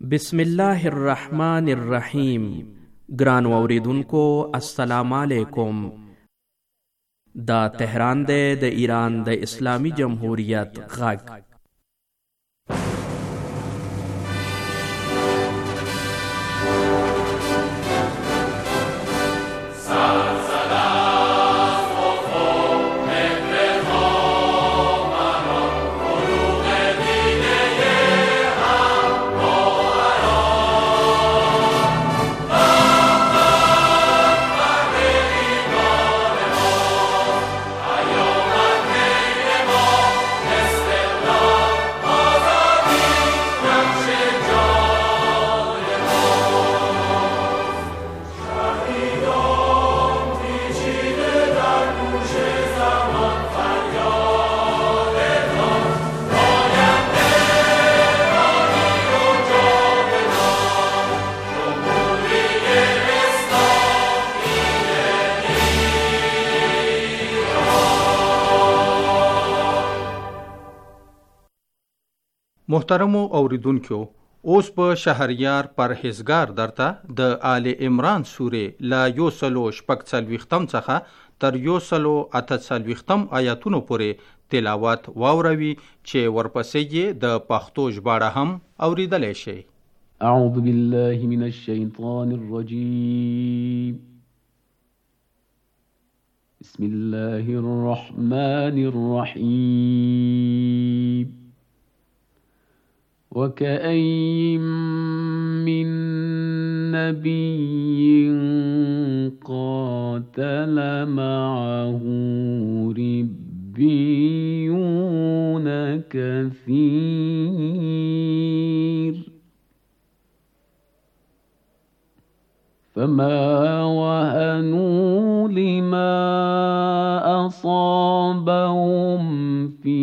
بسم الله الرحمن الرحیم. ګران اوریدونکو السلام علیکم. دا تهران دی د ایران د اسلامی جمهوریت غږ. محترمو اوریدونکو، اوس په شهریار پرهیزګار درته د آل عمران سورې لا 146 څخه تر 148 آیاتونو پورې تلاوت واوروي چې ورپسې یې د پښتو ژباړه هم اوریدلی شئ. اعوذ بالله من الشیطان الرجیم. بسم الله الرحمن الرحیم. وكأين من نبي قاتل معه ربيون كثير فما وهنوا لما أصابهم في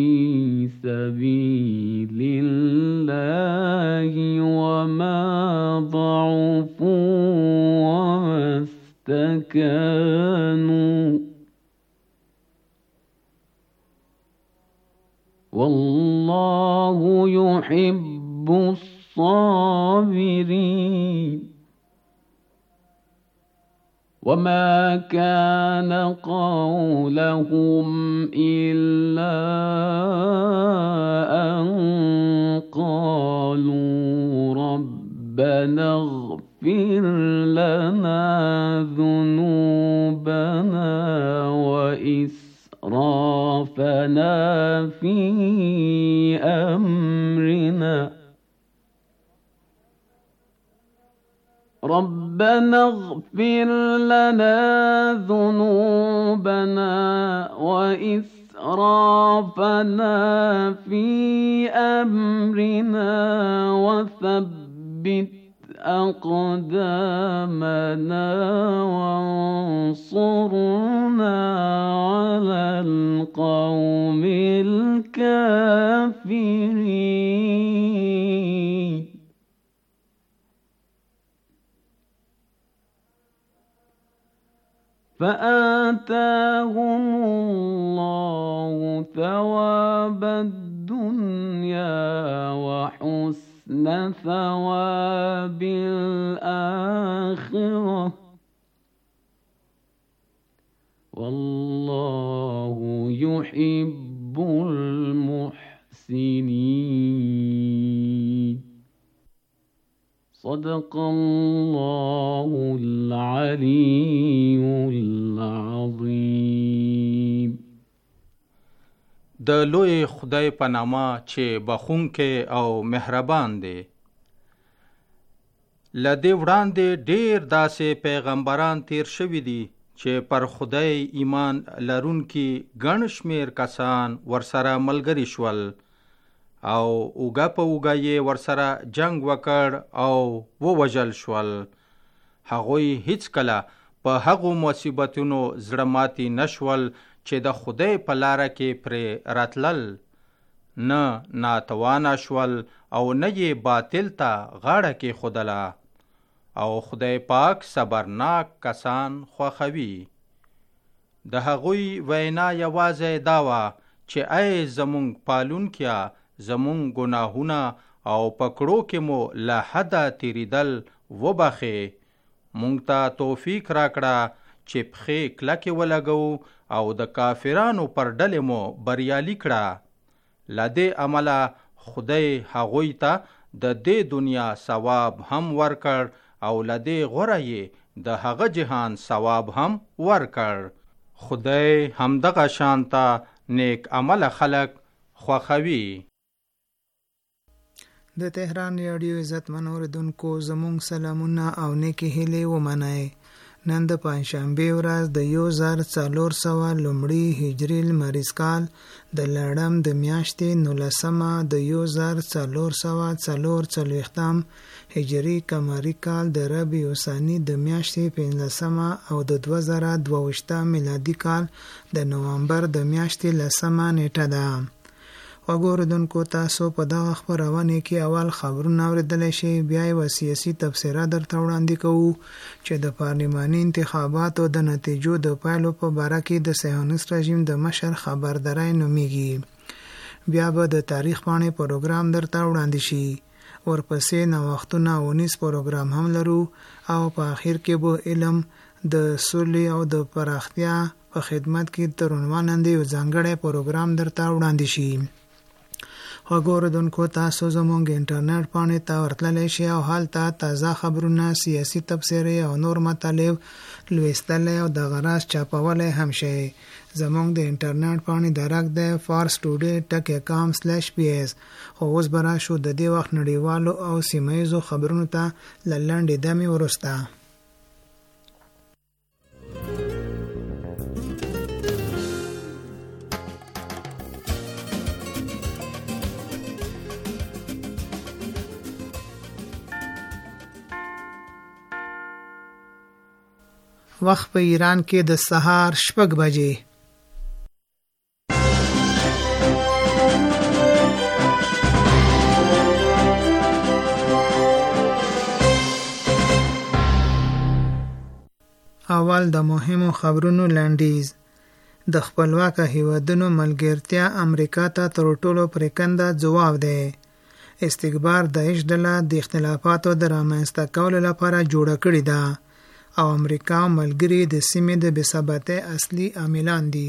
سبيل الله وما ضعفوا وما استكانوا والله يحب الصابرين. وما كان قولهم إلا أن قالوا ربنا اغفر لنا ذنوبنا وإسرافنا في أمرنا ربنا اغفر لنا ذنوبنا وإسرافنا في أمرنا وثبت أقدامنا وانصرنا على القوم الكافرين. فآتاهم الله ثواب الدنيا وحسن ثواب الآخرة والله يحب المحسنين. صدق الله العلي العظيم. د لوی خدای په نامه چې بخښونکی او مهربان دی. له دې وړاندې ډېر داسې پیغمبران تیر شوي دي چې پر خدای ایمان لرونکي ګڼ شمېر کسان ورسره ملګري شول او اوږه په اوږه یې ورسره جنگ وکړ او ووژل شول. هغوی هیڅکله په هغو مصیبتونو زړه ماتي نشول چې د خدای په لاره کې پرې راتلل، نه ناتوانه شول او نه یې باطل ته غاړه کېښودله. او خدای پاک صبرناک کسان خوښوي. د هغوی وینا یوازې دا وه چې ای زمونږ پالونکیا، زمونږ ګناهونه او پکړو کې مو له حده تیریدل وبخې. مونږ ته توفیق راکړه چې پښې کلکې ولګو او د کافرانو پر ډلې مو بریالي کړه. له دې عمله خدای هغوی ته د دې دنیا ثواب هم ورکړ او له دې غوره یې د هغه جهان ثواب هم ورکړ. خدای همدغه شانته نیک عمل خلق خوښوي. د تهران رادیو عزتمن اوریدونکو زموږ سلامونه او نیکی هیلې ومنئ. نن د پنجشنبې ورځ د 1400 لومړي هجري لمریز کال د لړم د میاشتې 19 د 1440 هجري قمري کال د ربیع الثاني د میاشتې 15 او د 2022 میلادي کال د نومبر د میاشتې 10 نیټه ده. وګوردونکو تاسو په دغه خبرونه کې اول خبرونه اوریدل شي، بیا یې سیاسي تبصره درته وړاندې کوو چې د پارلماني انتخاباتو د نتیجو د پایلو په باره کې د صهیونیست رژیم د مشر خبرداری نومیږي. بیا به د تاریخ پاڼې پروګرام درته وړاندې شي، ورپسې نوښتونه او نیس پروګرام هم لرو او په اخر کې به علم د سولې او د پراختیا په خدمت کې تر عنوان لاندې یو ځانګړی پروګرام درته وړاندې شي. وګوردونکو تاسو زموږ انټرنیټ باندې ته ورتللی شئ او هلته تازه خبرونه، سیاسي تبصرې او نور مطالب لوستلی او د غراس چاپولی هم شئ. زموږ د انټرنیټ باندې درک دی farstoday.com/ps. خو اوس به راشو د دې وخت نړیوالو او سیمه ییزو خبرونو ته له لنډې دمې وروسته. وخت په ایران کې د سهار 6 بجې. اول د مهمو خبرونو لنډیز. د خپلواکه هیوادونو ملګرتیا امریکا ته تر ټولو پرېکنده ځواب دی. استکبار داعش ډله د اختلافاتو د رامنځته کولو لپاره جوړه کړې ده او امریکا او ملګري د سیمې د بېثباتۍ اصلي عاملان دي.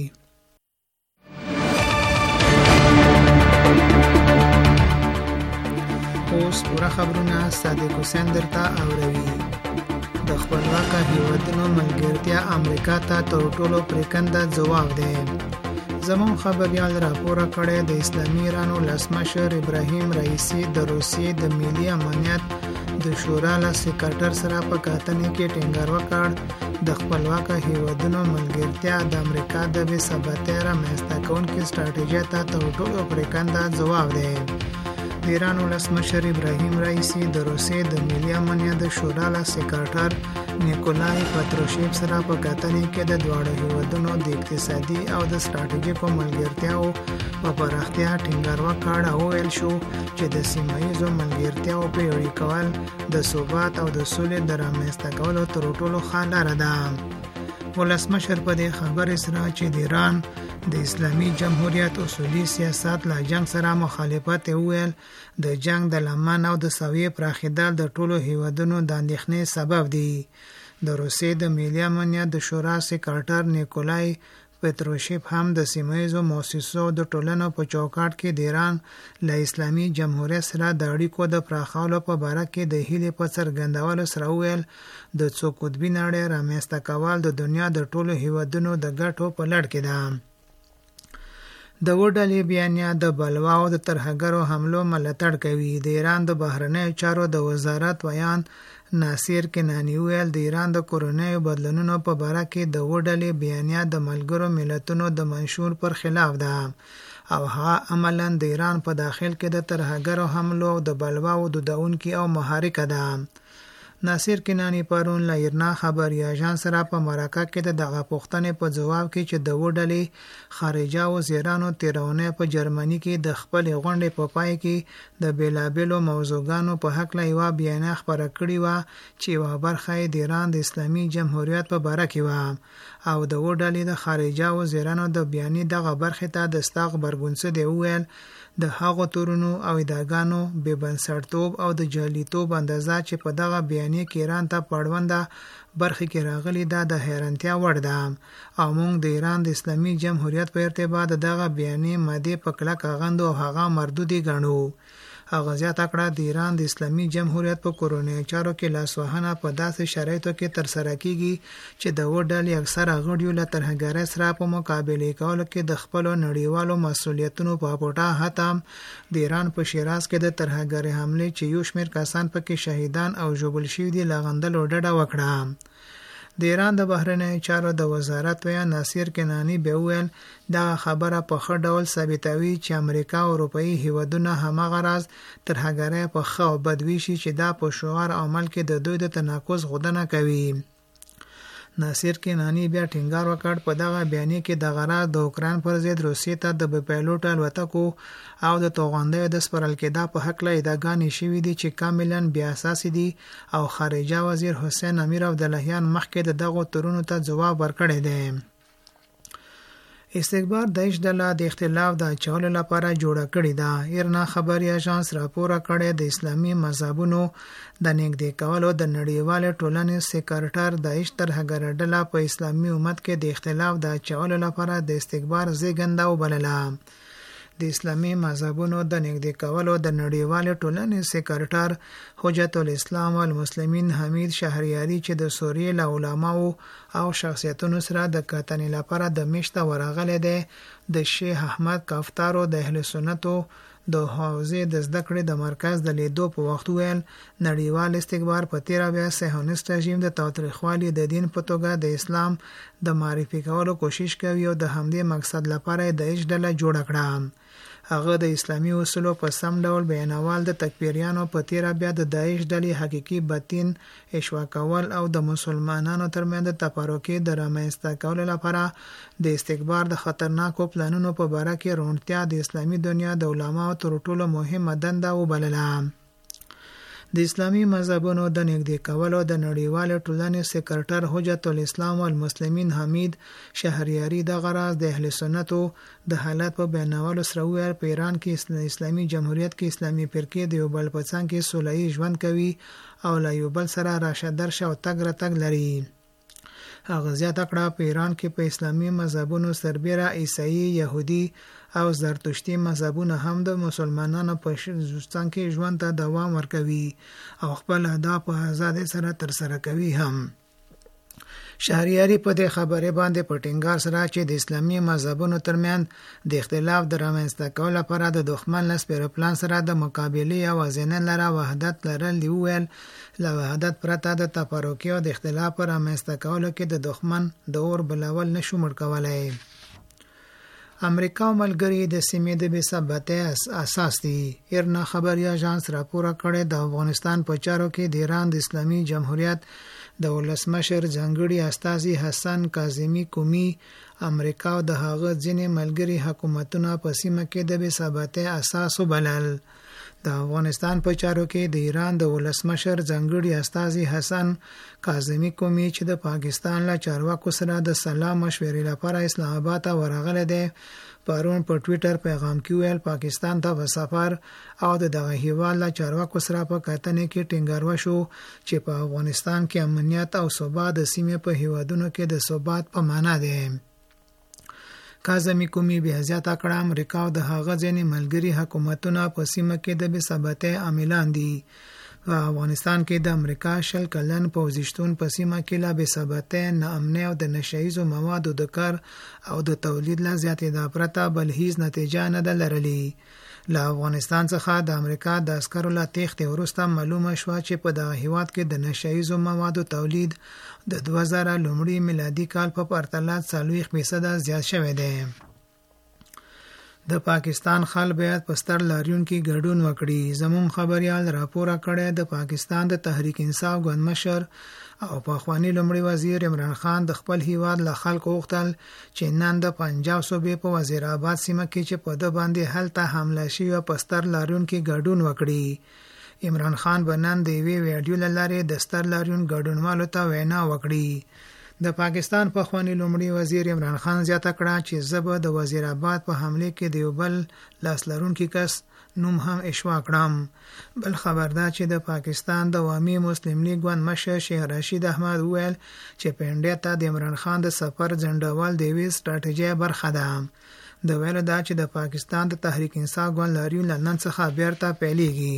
اوس پوره خبرونه صادق حسین درته اوروي. د خپلواکه هیوادونو ملګرتیا امریکا ته تر ټولو پرېکنده ځواب دی. زمون خبریال راپور کړی د اسلامي ایران ولسمشر ابراهیم رئیسی د روسیې د ملي امنیت د شورا له سکرټر سره په کتنې کې ټینګار وکړ د خپلواکه هیوادونو ملګرتیا د امریکا د بې ثباتۍ رامنځته کوونکې سټراټیژۍ ته تر ټولو پرېکنده ځواب دی. د ایران ولسمشر ابراهیم رئیسی د روسیې د ملي امنیت د شورا له سکرټر نیکولای پاتروشیف سره په کتنې کې د دواړو هیوادونو د اقتصادي او د سټراټیژیکو ملګرتیاو په پراختیا ټینګار وکړ او ویل شو چې د سیمه ییزو ملګرتیاو پیاوړي کول د ثبات او د سولې د رامنځته کولو تر ټولو ښه لاره ده. ولسمشر په دې خبرې سره چې د ایران د اسلامي جمهوریت اصولي سیاست له جنگ سره مخالفت ویل د جنگ د لمن او د سویې پراخېدل د ټولو هیوادونو د اندېښنې سبب دی. د روسیې د ملي امنیت د شورا سکرټر نیکولای پاتروشیف هم د سیمه ییزو مؤسسو د ټولنو په چوکاټ کې د ایران له اسلامي جمهوریت سره د اړیکو د پراخولو په باره کې د هیلې په څرګندولو سره ویل د څو قطبي نړۍ رامنځته کول د دنیا د ټولو هیوادونو د ګټو په لړ کې ده. د وډلې بیانیه د بلوا او د ترهګرو حملو ملاتړ کوي. د ایران د بهرنیو چارو د وزارت ویان ناصر کنانی ویل د ایران د کورونیو بدلونونو په باره کې د وډلې بیانیه د ملګرو ملتونو د منشور پر خلاف ده او هغه عملاً د ایران په داخل کې د ترهګرو حملو د بلوا او دودونکي او محرکه ده. ناصر کنانی پرون له ایرنا خبري اژانس سره په مرکه کې دغه پوښتنې په جواب کې چې د وډلې خارجه وزیرانو تیرونه په جرمني کې د خپل غونډې په پای کې د بیلابلو موضوعګانو په حق له یو بیانیه خبره کړې و چې یو برخه د ایران د اسلامي جمهوریت په باره کې و او د وډلې د خارجه وزیرانو د بیانیې دغه برخه ته د استغبرګون څه دی ویل د هغو تورونو او ادعاګانو بې بنسټتوب او د جعلیتوب اندازه چې په دغه بیانیه کې ایران ته پړونده برخې کې راغلي ده د حیرانتیا وړ ده او موږ د ایران د اسلامي جمهوریت په ارتباط دغه بیانیه ماده په کلک غندو او هغه مردودي ګڼو. هغه زیاته کړه د ایران د اسلامي جمهوریت په کورونی چارو کې لاسوهنه په داسې شرایطو کې ترسره کیږي چې د وډلې اکثره غړیو له ترهګرۍ سره په مقابله کولو کې د خپل نړیوالو مسؤلیتونو په پټه هتم د ایران په شیراز کې د ترهګرۍ حمله چې یو شمېر کسان پکې شهیدان او ژوبل شوي دي لغندل ډډه وکړه. د ایران د بهرنیو چارو د وزارت ویا ناصر کنانی به ویل دا خبره په ښه ډول ثابتوي چې امریکا او اروپאי هیوادونه هماغه راز ترهګرۍ په ښه او بد ویشي چې دا په شعار او عمل کې د دوی د تناقض غوښتنه کوي. ناصر کنانی بیا ټینګار وکړ په دغه بیانیه کې د غرض د اوکراین پر ضد روسیې ته د پیلوټ الوتکو او د توغندیو د سپارل کېدا په حق له ادعاګانې شوې دي چې کاملا بې اساس دي او خارجه وزیر حسین امیر عبداللهیان مخکې دغه تورونو ته ځواب ورکړی دی. استکبار داعش ډله د اختلاف د اچولو لپاره جوړه کړې ده. ایرنا خبري اژانس راپور کړی د اسلامي مذهبونو د نږدې کولو د نړیوال ټولنې سکرټر داعش ترهګر ډله په اسلامي امت کې د اختلاف د اچولو لپاره د استکبار زیږنده وبلله. د اسلامي مذهبونو د نږدې کولو د نړیوال ټولنې سکرټر حجت الاسلام والمسلمین حمید شهریاری چې د سوریې له علماو او شخصیتونو سره د کتنې لپاره د میشته ورغلی دی د شیخ احمد کافتارو د اهل سنتو د حوزې د زده کړې د مرکز د لیدو په وخت ویل نړیوال استکبار په تیره بیا صهیونیست رژیم د تاوتریخوالي د دین په توګه د اسلام د معرفي کولو کوشش کوي او د همدې مقصد لپاره د داعش ډله جوړه کړه. هغه د اسلامي اصولو په سم ډول بیانول د تکفیریانو په تیره بیا د داعش ډلې حقيقي باطن اشوا کول او د مسلمانانو ترمنځ د تفرقې د رامنځته کولو لپاره د استکبار د خطرناکو پلانونو په باره کې روڼتیا د اسلامي دنیا د علماو تر ټولو مهمه دنده وبلله. د اسلامي مذهبونو د نږدې کولو د نړیوال ټولنې سکرټر حجت الاسلام والمسلمین حمید شهریاری د غرض د اهل سنتو د حالت په بیانولو سره ویل په ایران کې اسلامي جمهوریت کې اسلامي فرقې د یو بل په څنګ کې سوله‌ای ژوند کوي او له یو بل سره راشه درشه او تګ راتګ لري. هغه زیاته کړه په ایران کې په اسلامي مذهبونو سربېره عیسائی، یهودي او زرتشتي مذهبونه هم د مسلمانانو په څنګ کې ژوند ته دوام ورکوي او خپل اهداف په آزادۍ سره ترسره کوي هم. شهریاری په دې خبره باندې په ټینګار سره چې د اسلامي مذهبونو ترمنځ د اختلاف د رامنځته کولو لپاره د دښمن له سپیرپلان سره د مقابلې او ځینې لره وحدت لرل دی ویل له وحدت پرته د تفرقې او د اختلاف پر رامنځته کولو کې د دښمن د اور بلول نشو مړ کولای. امریکا او ملګری د سیمې د بې ثباتۍ اساس دي. ایرنا خبري اژانس راپور کړی د افغانستان په چارو کې د ایران د اسلامي جمهوریت د ولسمشر ځانګړي استازي حسن کاظمي کومي امریکا او د هغه ځینې ملګری حکومتونه په سیمه کې د بې ثباتۍ اساس وبلل. د افغانستان په چارو کې د ایران د ولسمشر ځانګړي استازي حسن کاظمي کومي چې د پاکستان له چارواکو سره د سلام مشورې لپاره اسلام آباد ته ورغلی دی پرون په ټوئیټر پیغام کې ویل پاکستان ته په سفر او دغه هیواد له چارواکو سره په کتنې کې ټینګار وشو چې په افغانستان کې امنیت او ثبات د سیمې په هیوادونو کې د ثبات په معنا دی. کاظمي کومي بیا زیاته کړه امریکا او د هغه ځینې ملګري حکومتونه په سیمه کې د بې ثباتۍ عاملان دي. په افغانستان کې د امریکا شل کلن پوځي شتون په سیمه کې لا بې ثباتۍ، ناامنۍ او د نشهیزو موادو د کار او د تولید لا زیاتېدا پرته بل هیڅ نتیجه نه ده لرلې. له افغانستان څخه د امریکا د عسکرو له تېښتې وروسته معلومه شوه چې په دغه هیواد کې د نشهیزو موادو تولید د 2000 لومړي میلادي کال په پرتله 40% زیات شوی دی. د پاکستان خلک باید په ستر لاریون کې ګډون وکړي. زموږ خبریال راپور کړی د پاکستان د تحریک انصاف ګوند مشر او پخوانی لومړي وزیر عمران خان د خپل هیواد له خلکو غوښتل چې نن د پنجاب صوبې په وزیر آباد سیمه کې چې په ده باندې هلته حمله شوې په ستر لاریون کې ګډون وکړي. عمران خان به نن د یوې ویډیو له لارې د ستر لاریون ګډونوالو ته وینا وکړي. د پاکستان پخوانی لومړي وزیر عمران خان زیاته کړه چې زه د وزیر آباد په حمله کې د یو بل لاس لرونکي کس نوم هم اشوا کړم. بل خبر دا چې د پاکستان د عوامي مسلم لیگ ګوند مشر شیخ رشید احمد وویل چې په انډیا ته د عمران خان د سفر ځنډول د یوې ستراتیژۍ برخه ده. د ویلو دا چې د پاکستان د تحریک انصاف ګوند لاریون له نن څخه بیرته پیلېږي.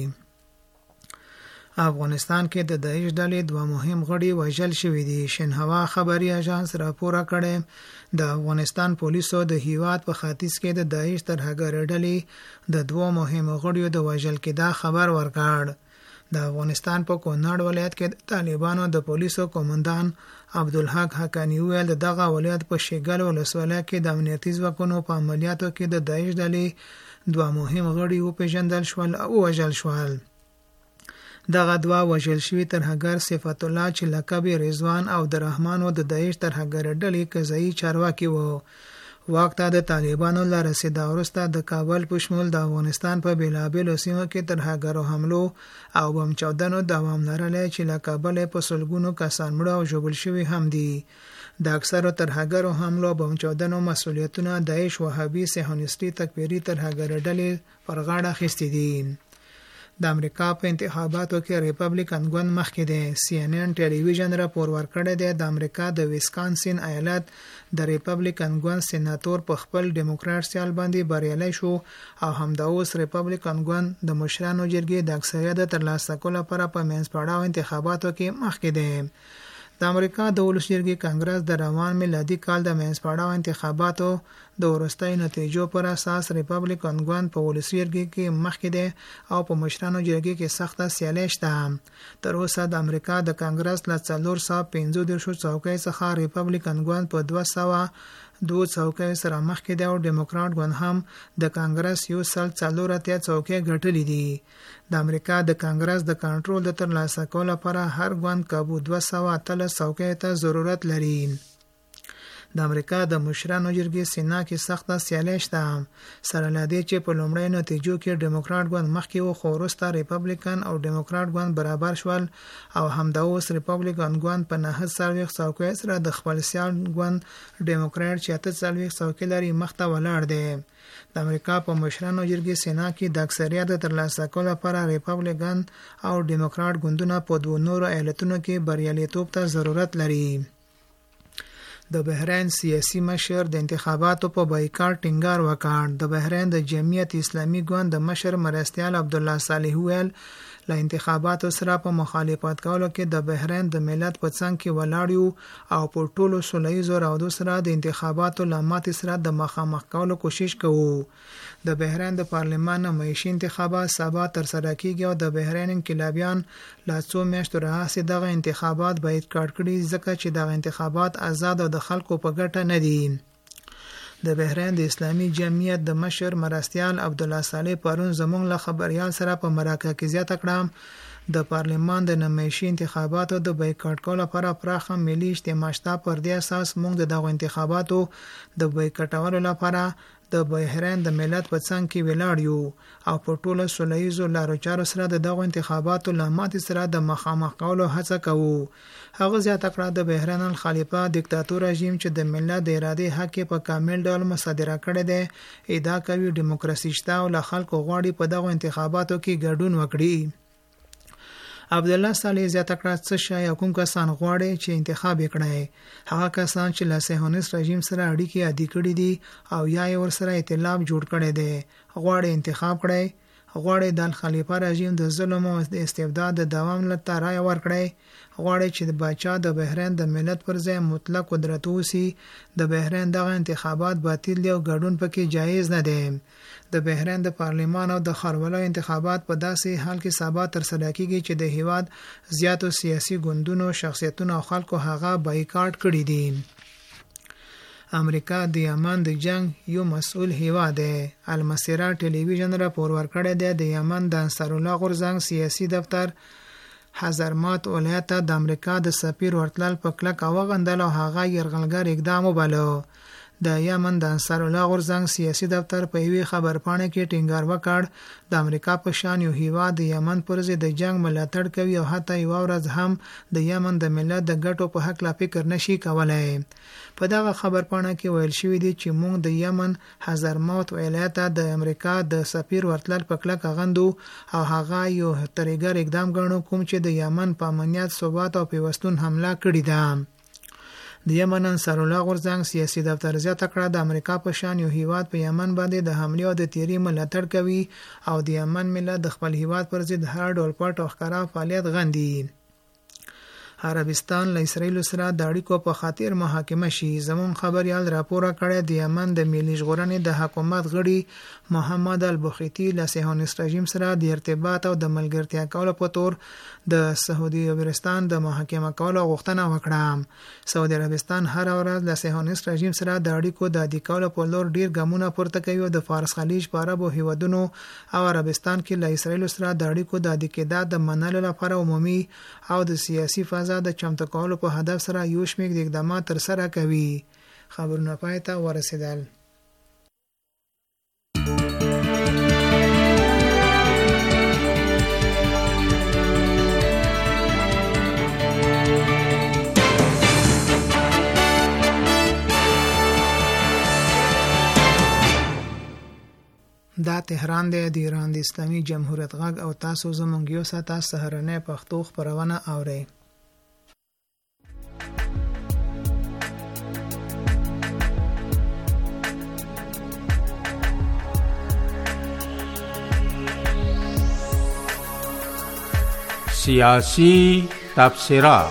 افغانستان کې د داعش ډلې دوه مهم غړي وژل شوي دي. شنهوا خبري اژانس راپور کړی د افغانستان پولیسو د هیواد په ختیځ کې د داعش ترهګر ډلې د دوه مهم غړیو د وژل کېدا خبر ورکړ. د افغانستان په کونړ ولایت کې د طالبانو د پولیسو قومندان عبدالحق حقانی ویل دغه ولایت په شیګل ولسوالۍ کې د امنیتي ځواکونو په عملیاتو کې د داعش ډلې دوه مهم غړي وپېژندل شول او وژل شول. دغه دوه وژل شوي ترهګر صفت الله چې لقب رضوان او د رحمان و د داعش ترهګر ډلې قضایي چارواکي وو. واک ته د طالبانو له رسېدا وروسته د کابل په شمول د افغانستان په بېلابېلو سیمو کې ترهګرو حملو او بم چاودنو دوام لرلی چې له کابل په سلګونو کسان مړه او ژوبل شوي هم دي. د اکثرو ترهګرو حملو او بم چاودنو مسؤلیتونه داعش وهابي صهیونیستي تکفیري ترهګر ډلې پر غاړه اخیستي دي. د امریکا په انتخاباتو کې ریپبلیکن ګوند مخکې دی. CNN ټلویزیون راپور ورکړی دی د امریکا د ویسکانسین ایالت د ریپبلیکن ګوند سېناتور په خپل ډیموکراټ سیال باندې بریالی شو او همدا اوس ریپبلیکن ګوند د مشرانو جرګې د اکثریت ترلاسه کولو لپاره په منځپړاو انتخاباتو کې مخکې دی. د امریکا د ولس جرګې کانګرس د روان میلادي کال د منځپړاو انتخاباتو د وروستۍ نتیجو پر اساس ریپبلیکن ګوند په ولس جرګې کې مخکې دی او په مشرانو جرګې کې سخته سیالي شته. تر اوسه د امریکا د کانګرس له 415 څوکۍ څخه ریپبلیکن ګوند په 202 څوکۍ سره مخکې دی او ډیموکراټ ګوند هم د کانګرس 140 څوکۍ ګټلې دي. د امریکا د کانګرس د کنټرول د ترلاسه کولو لپاره هر ګوند کابو 213 څوکۍ ته ضرورت لري. د امریکا د مشرانو جرګې سینا کې سخته سیالي شته. سره له دې چې په لومړۍ نتیجو کې ډیموکراټ ګوند مخکې و خو وروسته ریپبلیکن او ډیموکراټ ګوند برابر شول او همدا اوس ریپبلیکن ګوند په 49 څوکۍ سره د خپل سیال ګوند ډیموکراټ چې 48 څوکۍ لري مخته ولاړ دی. د امریکا په مشرانو جرګې سینا کې د اکثریت ترلاسه کولو لپاره ریپبلیکن او ډیموکراټ ګوندونه په دوه نورو ایالتونو کې بریالیتوب ته ضرورت لري. د بحرین سیاسي مشر د انتخاباتو په بایکاټ ټینګار وکړ. د بحرین د جمعیت اسلامي ګوند د مشر مرستیال عبدالله صالح ویل له انتخاباتو سره په مخالفت کولو کې د بحرین د ملت په څنګ کې ولاړ یو او په ټولو سولهییزو راوړو سره د انتخاباتو له ماتې سره د مخامخ کولو کوشش کوو. د بحرین د پارلمان نمایشي انتخابات سبا ترسره کیږي او د بحرین انقلابیان له څو میاشتو راهیسې دغه انتخابات بایکاټ کړي ځکه چې دغه انتخابات آزاد او د خلکو په ګټه نه دي. د بحرین د اسلامي جمعیت د مشر مرستیال عبدالله صالح پرون زموږ له خبريال سره په مراکه کې زیاته کړه د پارلمان د نمایشي انتخاباتو د بایکاټ کولو لپاره پراخه ملي اجتماع شته. پر دې اساس موږ دغه انتخاباتو د بایکاټولو لپاره د بحرین د ملت په څنګ کې ولاړ یو او په ټوله سولهییزو لارو چارو سره دغه انتخاباتو له ماتې سره د مخامخ کولو هڅه کوو. هغه زیاته کړه د بحرین الخلیفه دیکتاتور رژیم چې د ملت د ارادې حق په کامل ډول مصادره کړی دی ادعا کوي دیموکراسي شته او له خلکو غواړي په دغه انتخاباتو کې ګډون وکړي. عبدالله صالح زیاته کړه څه شای کوم کسان غواړي چې انتخاب وکړي هغه کسان چې له صهیونیست رژیم سره اړیکې عادي کړې دي او یا یې ورسره ائتلاف جوړ کړی دی غواړي انتخاب کړي غواړي د خلیفہ رژیم د ظلم او د استبداد د دوام لپاره رای ورکړي غواړي چې د بچا د بحرین د ملت پر ځای مطلق قدرت وسی د بحرین دغه انتخابات باطل دي او ګډون پکې جایز نه دی. د بحرین د پارلمان او د خارولو انتخابات په داسې حال کې سبا ترسره کیږي چې د هیواد زیاتو سیاسي ګوندونو شخصیتونو او خلکو هغه بایکاټ کړی دي. امریکا د یمن د جنگ یو مسؤل هیواد دی. المسیرا ټلویزیون راپور ورکړی دی د یمن د انصار الله غورځنګ سیاسي دفتر حضرموت ولایت د امریکا د سفیر ورتلل په کلک وغندل او هغه یرغلګر اقدام وباله. د یمن د انصار الله غورځنګ سیاسي دفتر په یوې خبرپاڼه کې ټینګار وکړ د امریکا په شان یو هیواد د یمن پر ضد د جنگ ملاتړ کوي او حتی یو ورځ هم د یمن د ملت د ګټو په حق لا فکر نشي کولای. په دغه خبرپاڼه کې ویل شوی دی چې موږ د یمن حضرموت ولایت د امریکا د سفیر ورتلل په کلک غندو او هغه یو ترګر اقدام ګڼو کوم چې د یمن په امنیت ثبات او پیوستون حمله کړې ده. د یمن انصار الله غورځنګ سیاسي دفتر زیاته کړه د امریکا په شان یو هیواد په یمن باندې د حمله او د تیری ملاتړ کوي او د یمن ملت د خپل هیواد پر ضد هر ډول پټ او ښکارا فعالیت غندي. عربستان له اسرائیل سره د اړیکو په خاطر محاکمه شي. زمون خبريال راپور کړی د یمن د ملي ژغورنې د حکومت غړي محمد البخیتی له صهیونیست رژیم سره د ارتباط او د ملګرتیا کولو په تور د سعودي عربستان د محاکمه کولو غوښتنه وکړه. سعودي عربستان هر ورځ له صهیونیست رژیم سره د اړیکو د عادي کولو په لور ډیر ګامونه پورته کوي او د فارس خلیج په عربو هیوادونو او عربستان کې له اسرائیل سره د اړیکو د عادي کېدو د منلو لپاره عمومي او د سیاسي فضا د چمتو کولو په هدف سره یو شمېر اقدامات تر سره کوي. خبرونه پای ته ورسېدل. دا تهران دی د ایران د اسلامي جمهوریت غږ او تاسو زموږ یو ساعته سهارنۍ پښتو خبرونه اورئ. سیاسی تبصره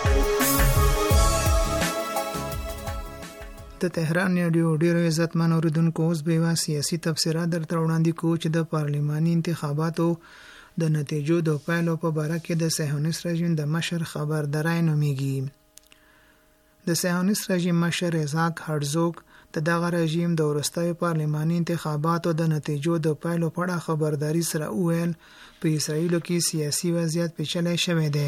د تهران رادیو ډیرو عزتمن اوریدونکو اوس به وا سیاسي تبصره درته وړاندې کوو چې د پارلماني انتخاباتو د نتیجو د پایلو په اړه کې د صهیونیست رژیم د مشر خبرداري نومیږي. د صهیونیست رژیم مشر ایزاک هرزوگ د دغه رژیم د وروستیو پارلماني انتخاباتو د نتیجو د پایلو په اړه خبرداري سره وویل په اسرائیل کې سیاسي وضعیت پیچلی شوی دی.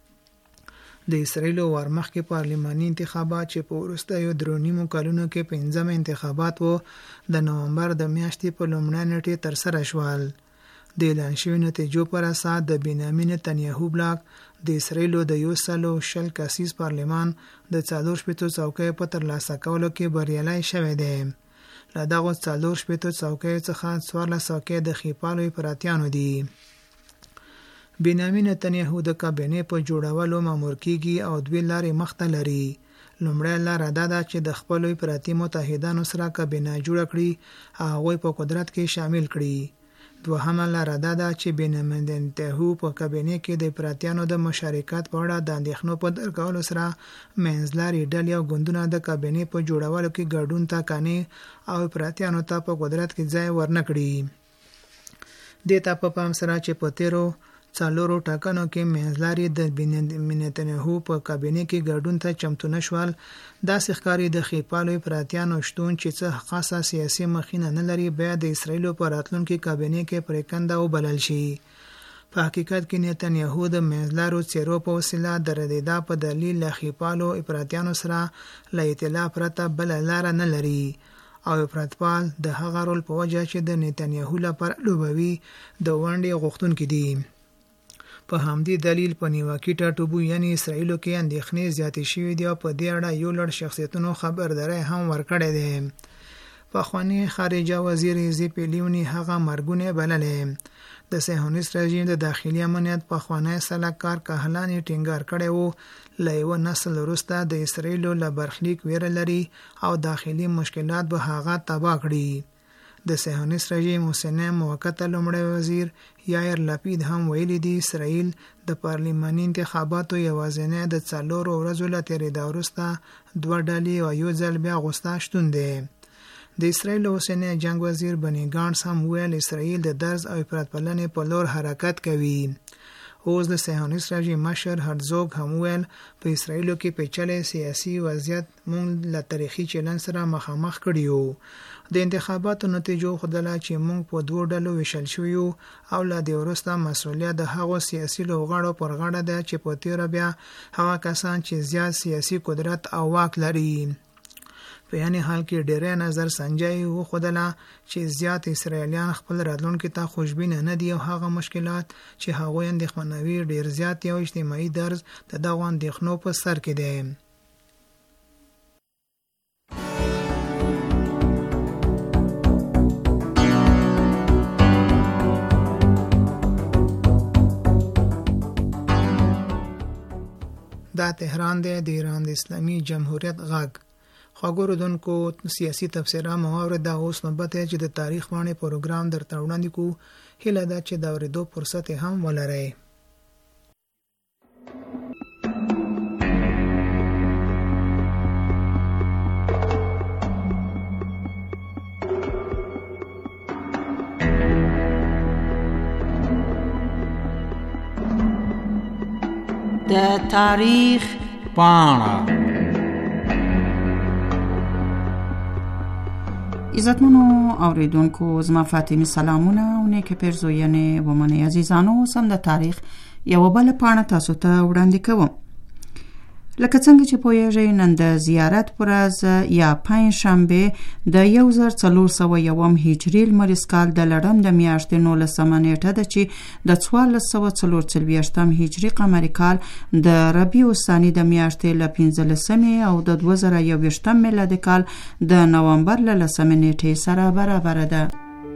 د اسرائیل ورمخکې پارلماني انتخابات چې په وروستیو 3.5 کلونو کې 15 انتخابات وو د نومبر د میاشتې په لومړۍ نیټه تر سره شول. د اعلان شویو نتیجو پر اساس د بنیامین نتنیاهو بلاک د اسرائیل د 110 کسیز پارلمان د 4 څوکۍ په ترلاسه کولو کې بریالی شوی دی. له دغو 4 څوکیو څخه 14 څوکۍ د خیپالو افراطیانو دي. بنیامین نتنیاهو د کابینې په جوړولو مامور کیږي او دوی لارې مخته لري. لومړی لاره دا ده چې د خپلو افراطي متحدانو سره کابینه جوړه کړي او هغوی په قدرت کې شامل کړي. دوهمه لاره دا ده چې بنیامین نتنیاهو په کابینې کې د افراطیانو د مشارکت په اړه د اندېښنو په درکولو سره منځلارې ډلې او ګوندونه د کابینې په جوړولو کې ګډون ته قانع او افراطیانو ته په قدرت کې ځای ورنکړي. دې ته په پام سره چې په تیرو 4 ټاکنو کې منځلاري د بنیامین نتنیاهو په کابینې کې ګډون ته چمتو نشول، داسې ښکاري د خیپالو افراطیانو شتون چې څه خاصه سیاسي مخینه نه لري باید د اسرائیل په راتلونکي کابینې کې پریکنده وبلل شي. په حقیقت کې نتنیاهو د منځلارو څیرو په وسیله د ردیدا په دلیل له خیپالو افراطیانو سره له ائتلاف پرته بله لاره نه لري او افراطپال د هغه رول په وجه چې د نتنیاهو لپاره لوبوي د ونډې غوښتونکي دي. په همدې دلیل په نیواکي ټاټوبو یعنی اسرائیلو کې اندېښنې زیاتې شوې دي او په دې اړه یو لړ شخصیتونو خبرداری هم ورکړی دی. پخوانی خارجه وزیر زیپی لیونی هغه مرګونه بللې. د صهیونیست رژیم د داخلي امنیت پخوانی سلاکار کهلانی ټینګار کړی وو له یو نسل وروسته د اسرائیلو له برخلیک ویره لري او داخلي مشکلات به هغه تباه کړي. د صهیونیست رژیم اوسنی موقته لومړی وزیر یایر لپید هم ویلي دی اسرائیل د پارلماني انتخاباتو یوازینی د 4 ورځو له تېرېدا وروسته 2 ډلې او یو ځل بیا غوستا شتون دی. د اسرائیل اوسنی جنگ وزیر بنی ګانټس هم ویل اسرائیل د درز او افراطپالنې په لور حرکت کوي. اوس د صهیونیست رژیم مشر هرزوگ هم ویل په اسرائیل کې پیچلی سیاسي وضعیت مونږ له تاریخي چیلنج سره مخامخ کړیو. د انتخاباتو نتیجو ښودله چې مونږ په 2 ډلو ویشل شویو او له دې وروسته مسؤلیت د هغو سیاسي لوبغاړو پر غاړه ده چې په تیره بیا هغه کسان چې زیات سیاسي قدرت او واک لري. په یعنی حال کې ډېری نظر سنجي وښودله چې زیات اسرائیلیان خپل راتلونکي ته خوشبینه نه دي او هغه مشکلات چې هغوی اندېښمنوي ډېر زیات یو اجتماعي درز د دغو اندېښنو په سر کې دی. دا تهران دی د ایران د اسلامي جمهوریت غږ. خواږه اورېدونکو سیاسي تبصره مو واورېده. اوس نوبت دی چې د تاریخ پاڼې پروګرام درته وړاندې کوو. هیله ده چې د اورېدو فرصت هم ولرئ. د تاریخ پاڼه. عزتمنو اوریدونکو، زما فاطمه سلامونه او نیکه پیرزوینې ومنئ. عزیزانو، سم د تاریخ یو بل پاڼه تاسو ته وړاندې کوم. لکه څنګه چې پوهیږئ، نن د زیارت پر ورځ یا پنجشنبه د 1401 هجري لمریز کال د لړم د میاشتې 19 نیټه ده چې د 1444 هجري قمري کال د ربیع الثاني د میاشتې له 15 او د 2021 میلادي کال د نوامبر له 10 نیټې سره برابر ده.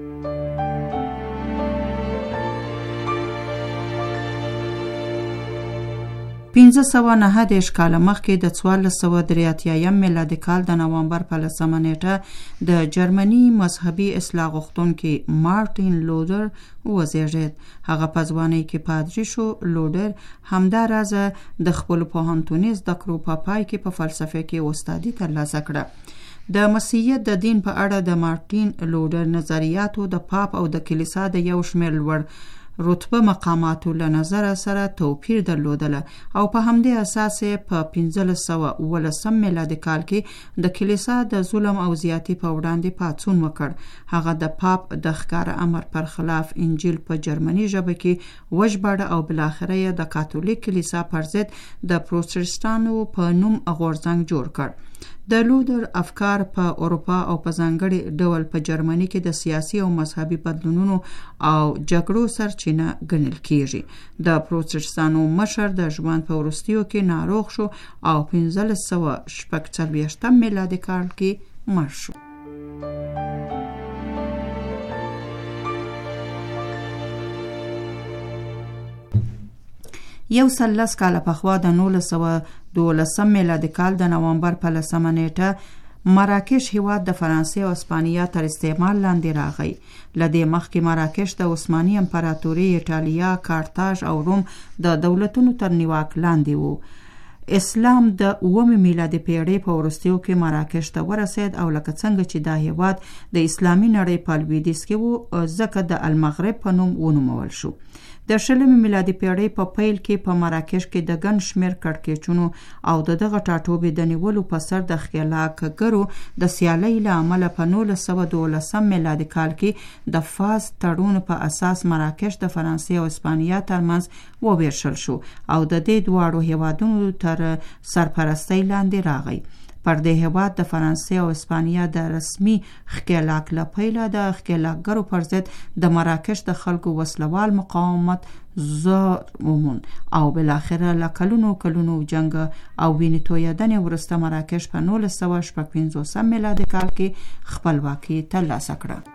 1509 کال مخکې د 1483 میلادي کال د نوامبر په 10 نیټه د جرمني مذهبي اصلاح غوښتونکي مارټین لوتر وزیږید. هغه په ځوانۍ کې پادري شو. لوتر همداراز د خپل پوهنتوني زده کړو په پای کې په فلسفه کې استادي ترلاسه کړه. د مسیحیت د دین په اړه د مارټین لوتر نظریاتو د پاپ او د کلیسا د یو شمېر لوړ رتبه مقاماتو له نظر سره توپیر درلودله او په همدې اساس په 1510 میلادي کال کې د کلیسا د ظلم او زیاتی په وړاندې پاڅون وکړ. هغه د پاپ د ښکار امر پر خلاف انجیل په جرمني ژبه کې وژباړه او بلاخره یې د کاتولیک کلیسا پر ضد د پروتستانتانو په نوم غورځنګ جوړ کړ. د لوتر افکار په اروپا او په ځانګړي ډول په جرمني کې د سیاسي او مذهبي بدلونونو او جګړو سرچینه ګڼل کیږي. د پروتستانتانو مشر د ژوند په وروستیو کې ناروغ شو او 1546 میلادي کال کې مړ شو. یو سلس کال پخوا د 1912 میلادي کال د نوامبر په 10 نیټه مراکش هیواد د فرانسې او اسپانیا تر استعمال لاندې راغی. لدې مخکې مراکش د عثماني امپراتوري، ایټالیا، کارتاژ او روم د دولتونو تر نیواک لاندې وو. اسلام د 9 میلادي پیړۍ په وروستیو کې مراکش ته ورسید او لکه څنګه چې دا هیواد د اسلامي نړۍ په لویدیځ کې وو، ځکه د المغرب په نوم ونومول شو. د 20 میلادي پیړۍ په پیل کې په مراکش کې د ګڼ شمېر کړکېچونو او دغه ټاټوبې د نیولو په سر د ښکېلاکګرو د سیالۍ له امله په 1912 میلادي کال کې د فاز تړون په اساس مراکش د فرانسې او اسپانیا ترمنځ وویشل شو او د دې دواړو هیوادونو تر سرپرستۍ لاندې راغی. پر دې هیواد د فرانسې او اسپانیا د رسمي ښکېلاک له پیله د ښکېلاکګرو پر ضد د مراکش د خلکو وسلوال مقاومت زور وموند او بالاخره له کلونو جنگ او وینې تویېدنې وروسته مراکش په 1955 میلادي کال کې خپلواکي ترلاسه کړه.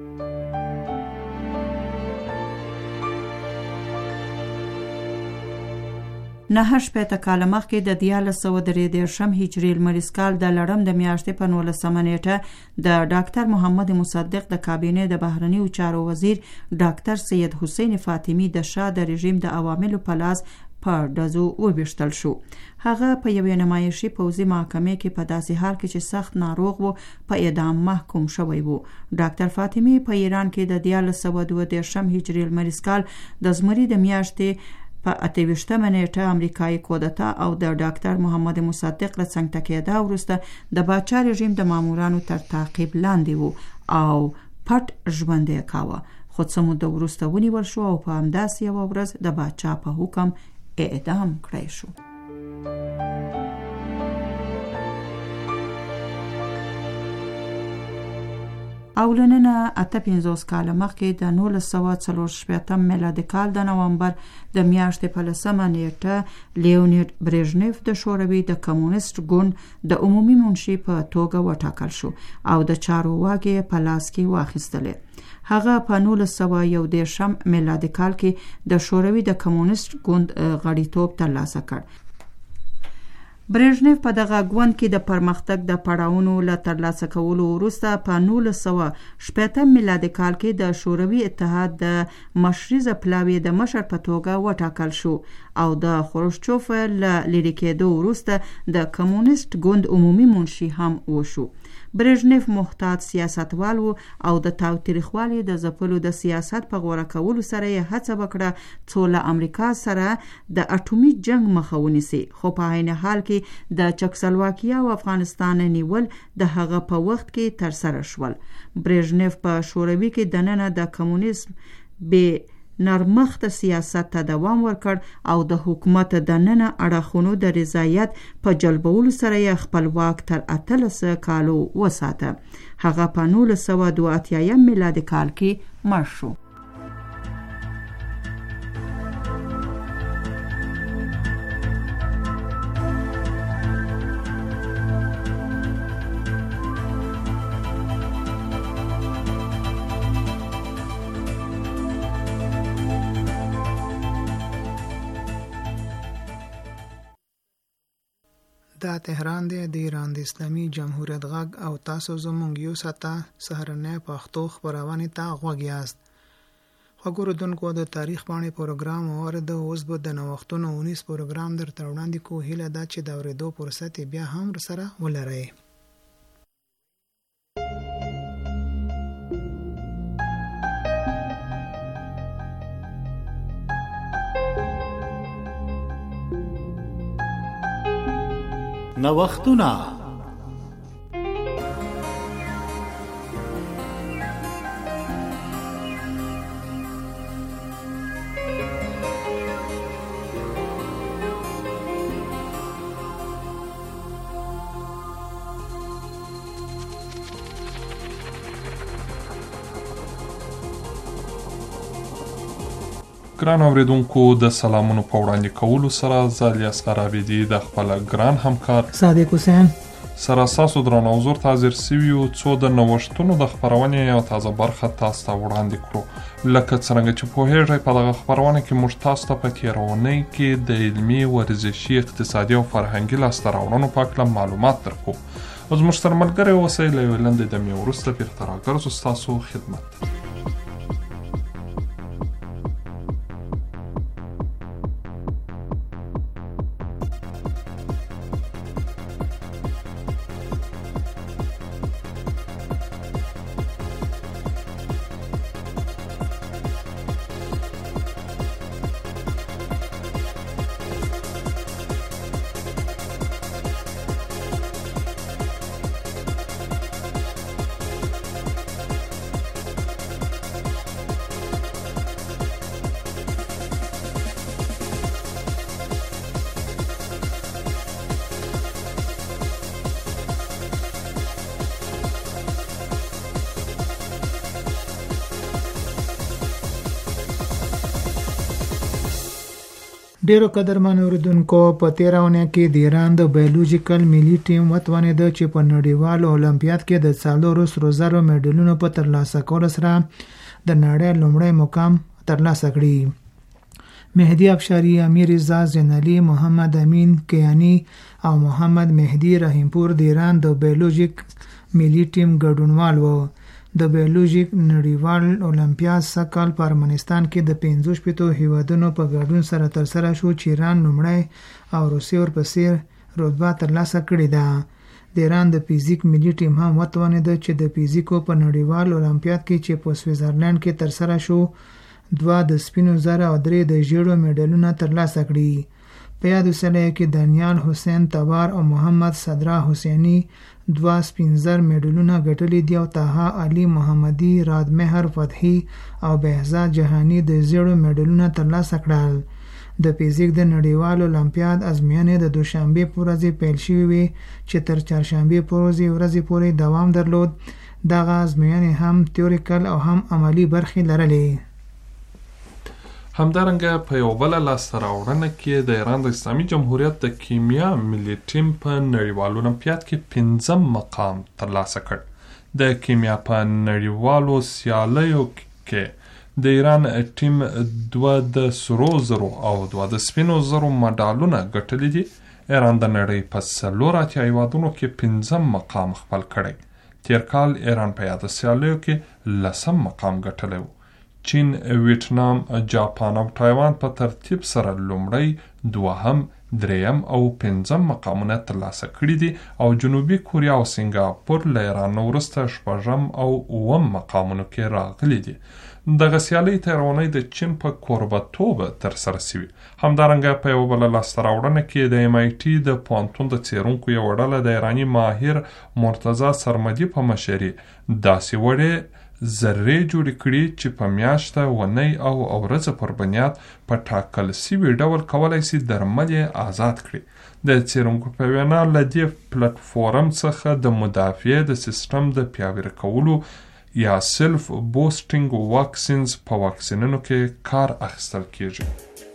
9 کال مخکې د 1433 هجري لمریز کال د لړم د میاشتې په 19 نیټه د ډاکټر محمد مصدق د کابینې د بهرنیو چارو وزیر ډاکټر سید حسین فاطمی د شاه د رژیم د عواملو په لاس په ډزو وویشتل شو. هغه په یوې نمایشي پوځي محکمې کې په داسې حال کې چې سخت ناروغ و په اعدام محکوم شوی و. ډاکټر فاطمی په ایران کې د 1432 هجري لمریز کال د زمري د میاشتې په 28 نیټه امریکایي کودتا او د ډاکټر محمد مصدق له څنګ ټکېدا وروسته د باچا رژیم د مامورانو تر تعقیب لاندې و او پټ ژوند یې کاوه، خو څه موده وروسته ونیول شو او په همداسې یوه ورځ د باچا په حکم اعدام کړی شو. او لننه 58 کاله مخکې د 1940 میلادي کال د نومبر د میاشتې په 10 نیټه لیونید بریژنیف د شوروي د کمونیست ګوند د عمومي منشي په توګه وټاکل شو او د چارو واګې په لاس کې واخیستلې. هغه په 1911 میلادي کال کې د شوروي د کمونیست ګوند غړیتوب ترلاسه کړ. بریژنیف په دغه ګوند کې د پرمختګ د پړاوونو له ترلاسه کولو وروسته په 1960 میلادي کال کې د شوروي اتحاد د مشري پلاوي د مشر په توګه وټاکل شو او د خروشچوف له لرې کېدو وروسته د کمونیست ګوند عمومي منشي هم وشو. بریژنیف محتاط سیاستوال و او د تاوتریخوالي د ځپلو د سیاست په غوره کولو سره یې هڅه وکړه څو له امریکا سره د اټومي جنگ مخه ونیسي، خو په عین حال کې د چکسلواکیا او افغانستان نیول د هغه په وخت کې ترسره شول. بریژنیف په شوروي کې دننه د کمونیزم به نرمخت سیاست ته دوام ورکړ او د حکومت د ننه اړخونو د رضایت په جلبولو سره یې خپل واک تر 18 کالو وساته. هغه په 1982 میلادي کال کې مړ شو. دا تهران دی د ایران د اسلامي جمهوریت غږ او تاسو زموږ یو ساعته سهارنۍ پښتو خپرونې ته غوږ یاست. خوږو اورېدونکو د تاریخ پاڼې پروګرام واورېده. اوس به د نوښتونو اونیز پروګرام درته وړاندې کوو. هیله ده چې د اورېدو فرصت بیا هم سره ولرئ. نوښتونه. ګران اوریدونکو د سلامونو په وړاندې کولو سره زه الیاس عرابدي د خپل ګران همکار صادق حسین سره تاسو درنو حضور ته حاضر سویو څو د نوښتونو د خپرونې یو تازه برخه تاسو ته وړاندې کړو. لکه څنګه چې پوهیږئ په دغه خپرونه کې موږ تاسو ته په تېرونۍ کې د علمي، ورزشي، اقتصادي او فرهنګي لاسته راوړنو په اړه معلومات درکو. اوس موږ سره ملګري اوسئ. له یوې لنډې دمې وروسته بیرته راګرځو ستاسو خدمت. ډیرو قدرمن اوریدونکو، په تیرونه کې د ایران د بایولوژیکل ملي ټیم وتوانېده چې په نړیوال اولمپیاد کې د 400 زرو میډالونو په ترلاسه کولو سره د نړۍ لومړی مقام ترلاسه کړي. مهدی افشاری، امیر رضا زین علي، محمد امین کیانی او محمد مهدی رحیمپور د ایران د بایولوژیک ملي ټیم ګډونوال وو. د بایولوژیک نړیوال اولمپیاد سکهال په ارمنستان کې د 45 هیوادونو په ګډون سره ترسره شو چې ایران لومړی او روسیه ورپسې رتبه ترلاسه کړې ده. د ایران د فزیک ملي ټیم هم وتوانېده چې د فزیکو په نړیوال اولمپیاد کې چې په سویټزرلند کې ترسره شو 2 د سپینو زر او 3 د ژیړو میډالونه ترلاسه کړي. په یاد وسیله کې دانیال حسین تبار او محمد صدرا حسینی 2 سپین زر میډالونه ګټلي دي او طه علي محمدي، رادمهر فتحي او بهزاد جهاني د زیړو میډالونه ترلاسه کړل. د فزیک د نړیوال اولمپیاد ازموینې د دوشنبه په ورځ پیل شوې وې چې تر چهارشنبه په ورځ پورې دوام درلود. دغه ازموینې هم تیوریکل او هم عملی برخې لرلې. همدارنګه په یو بله لاسته راوړنه کې د ایران د اسلامي جمهوریت د کیمیا ملي ټیم په نړیوال المپیاد کې 5م مقام ترلاسه کړ. د کیمیا په نړیوالو سیالیو کې د ایران ټیم 2 د سرو زرو او 2 د سپینو زرو مډالونه ګټلي دي. ایران د نړۍ په 4 هیوادونو کې 5م مقام خپل کړی. تیر کال ایران په یاد سیالیو کې 10م مقام ګټلی و. چین، ویتنام، جاپان او تایوان په ترتیب سره لومړی، 2م، 3م او 5م مقامونه ترلاسه کړي دي او جنوبي کوریا او سنگاپور له ایران وروسته 6م او 9م مقامونو کې راغلي دي. دغه سیالۍ تېرونی د چین په کوربه‌توب ترسره شوي. همدارنګه په یوه بله لاسته راوړنه کې د MIT د پوهنتون د څېړونکو یوه ډله د ایراني ماهر مرتضی سرمدي په مشري داسې وړې ذرې جوړې کړي چې په میاشته، ونۍ او ورځو پر بنیاد په ټاکل شوي ډول کولی شي درمل یې آزاد کړي. د څېړونکو په وینا له دې پلټفورم څخه د مدافعې د سیستم د پیاوړي کولو یا سلف بوسټینګ واکسینز په واکسینونو کې کار اخیستل کیږي.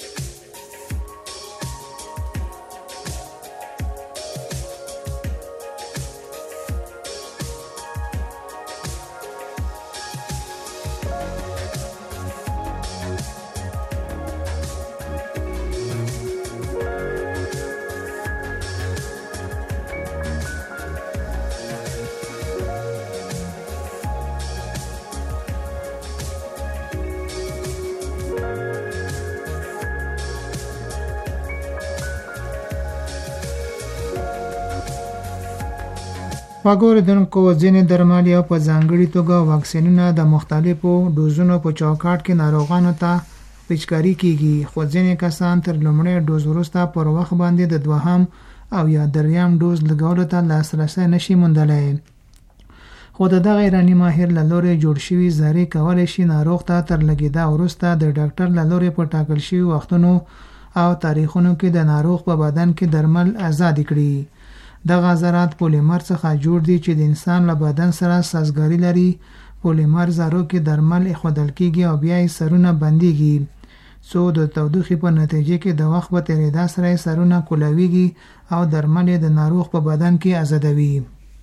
خواږه اورېدونکو، ځینې درمل یا په ځانګړې توګه واکسینونه د مختلفو ډوزونو په چوکاټ کې ناروغانو ته پیچکاري کیږي، خو ځینې کسان تر لومړي ډوز وروسته پر وخت باندې د 2م او یا 3م ډوز لګولو ته لاسرسی نشي موندلی. خو د دغه ایراني ماهر له لورې جوړ شوي ذرې کولی شي ناروغ ته تر لګېدا وروسته د ډاکټر له لورې په ټاکل شوي وختونو او تاریخونو کې د ناروغ په بدن کې درمل آزاد کړي. دغه ذرات پولیمر څخه جوړ دي چې د انسان له بدن سره سازګاري لري. پولیمر ذرو کې درمل ایښودل کېږي او بیا یې سرونه بندېږي، څو د تودوخې په نتیجه کې د وخت په تېرېدا سره یې سرونه کولاویږي او درمل یې د ناروغ په بدن کې آزادوي.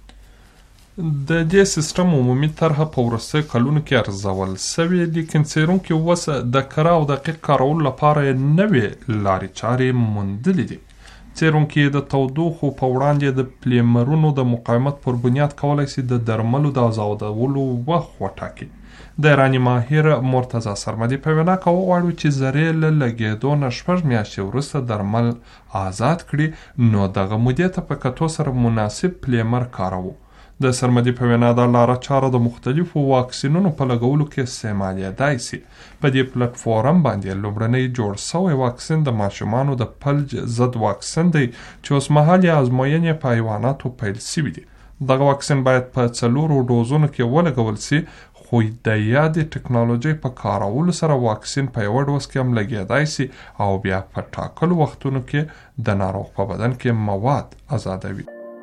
د دې سیستم عمومي طرحه په وروستیو کلونو کې ارزول سوې، لیکن څېړونکي اوس د کره او دقیق کارولو لپاره نوې لارې چارې موندلې دي. څېړونکي د تودوخو په وړاندې د پلیمرونو د مقاومت پر بنیاد کولی شي د درملو د آزادولو وخت وټاکي. د ایراني ماهر مرتضی سرمدي په وینا که وغواړو چې ذرې له لګېدو نه 6 میاشتې وروسته درمل آزاد کړي، نو دغه مودې ته په کتو سره مناسب پلیمر کاروو. د سرمدي په وینا دا لاره چاره د مختلفو واکسینونو په لګولو کې استعمالیدای شي. په دې پلټفورم باندې لومړنی جوړ شوی واکسین د ماشومانو د فلج ضد واکسین دی چې اوسمهال یې ازموینې په حیواناتو پیل شوي دي. دغه واکسین باید په 4 ډوزونو کې ولګول شي، خو د یادې ټکنالوژۍ په کارولو سره واکسین په یوه ډوز کې هم لګېدای شي او بیا په ټاکلو وختونو کې د ناروغ په بدن کې مواد آزادوي.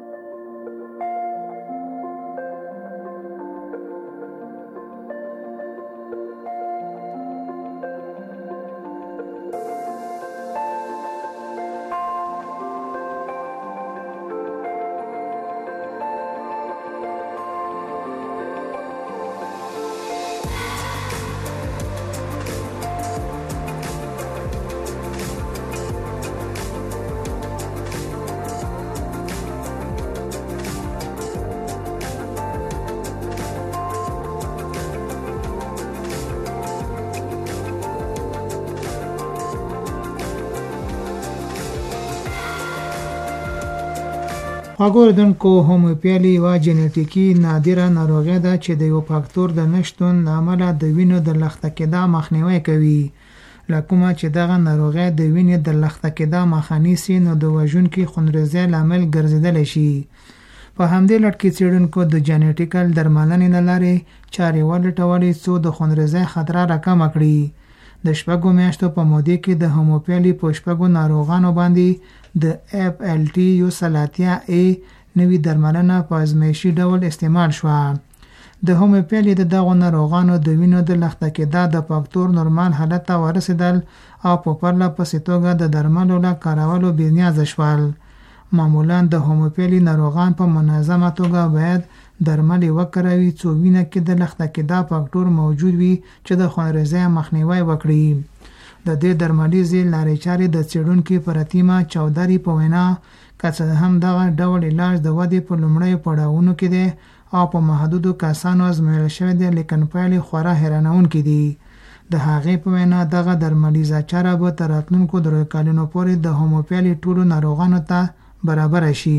خواږه اورېدونکو، هومیوپیالي یوه جینیټیکي نادره ناروغي ده چې د یو فاکتور د نشتون له امله د وینو د لخته کېدا مخنیوی کوي. له کومه چې دغه ناروغي د وینې د لخته کېدا مخه نیسي، نو د وژونکي خونریزۍ لامل ګرځېدلی شي. په همدې لټ کې څېړونکو د جینیټیکل درملنې له لارې چارې ولټولې څو د خونریزۍ خطره راکمه کړي. د 6 میاشتو په موده کې د هومیوپیالي په 6 ناروغانو باندې د FLT130A نوې درملنه په ازمایښتي ډول استعمال شوه. د هومیوپیلي د دغو ناروغانو د وینو د لخته کېدا د فاکتور نورمال حالت ته ورسېدل او په پرله پسې توګه د درملو له کارولو بېنیازه شول. معمولا د هومیوپیلي ناروغان په منظمه توګه باید درمل وکاروي څو وینه کې د لخته کېدا فاکتور موجود وي چې د خونریزۍ مخنیوی وکړي. د دې درملیزې لارې چارې د څېړونکي پرتیما چودري په وینا که څه هم دغه ډول علاج د ودې په لومړیو پړاوونو کې دی او په محدودو کسانو ازمویل شوی دی، لیکن پایلې خورا حیرانوونکې دي. د هغې په وینا دغه درملیزه چاره به تر راتلونکو 3 کلونو پورې د هومیوپیلي ټولو ناروغانو ته برابره شي.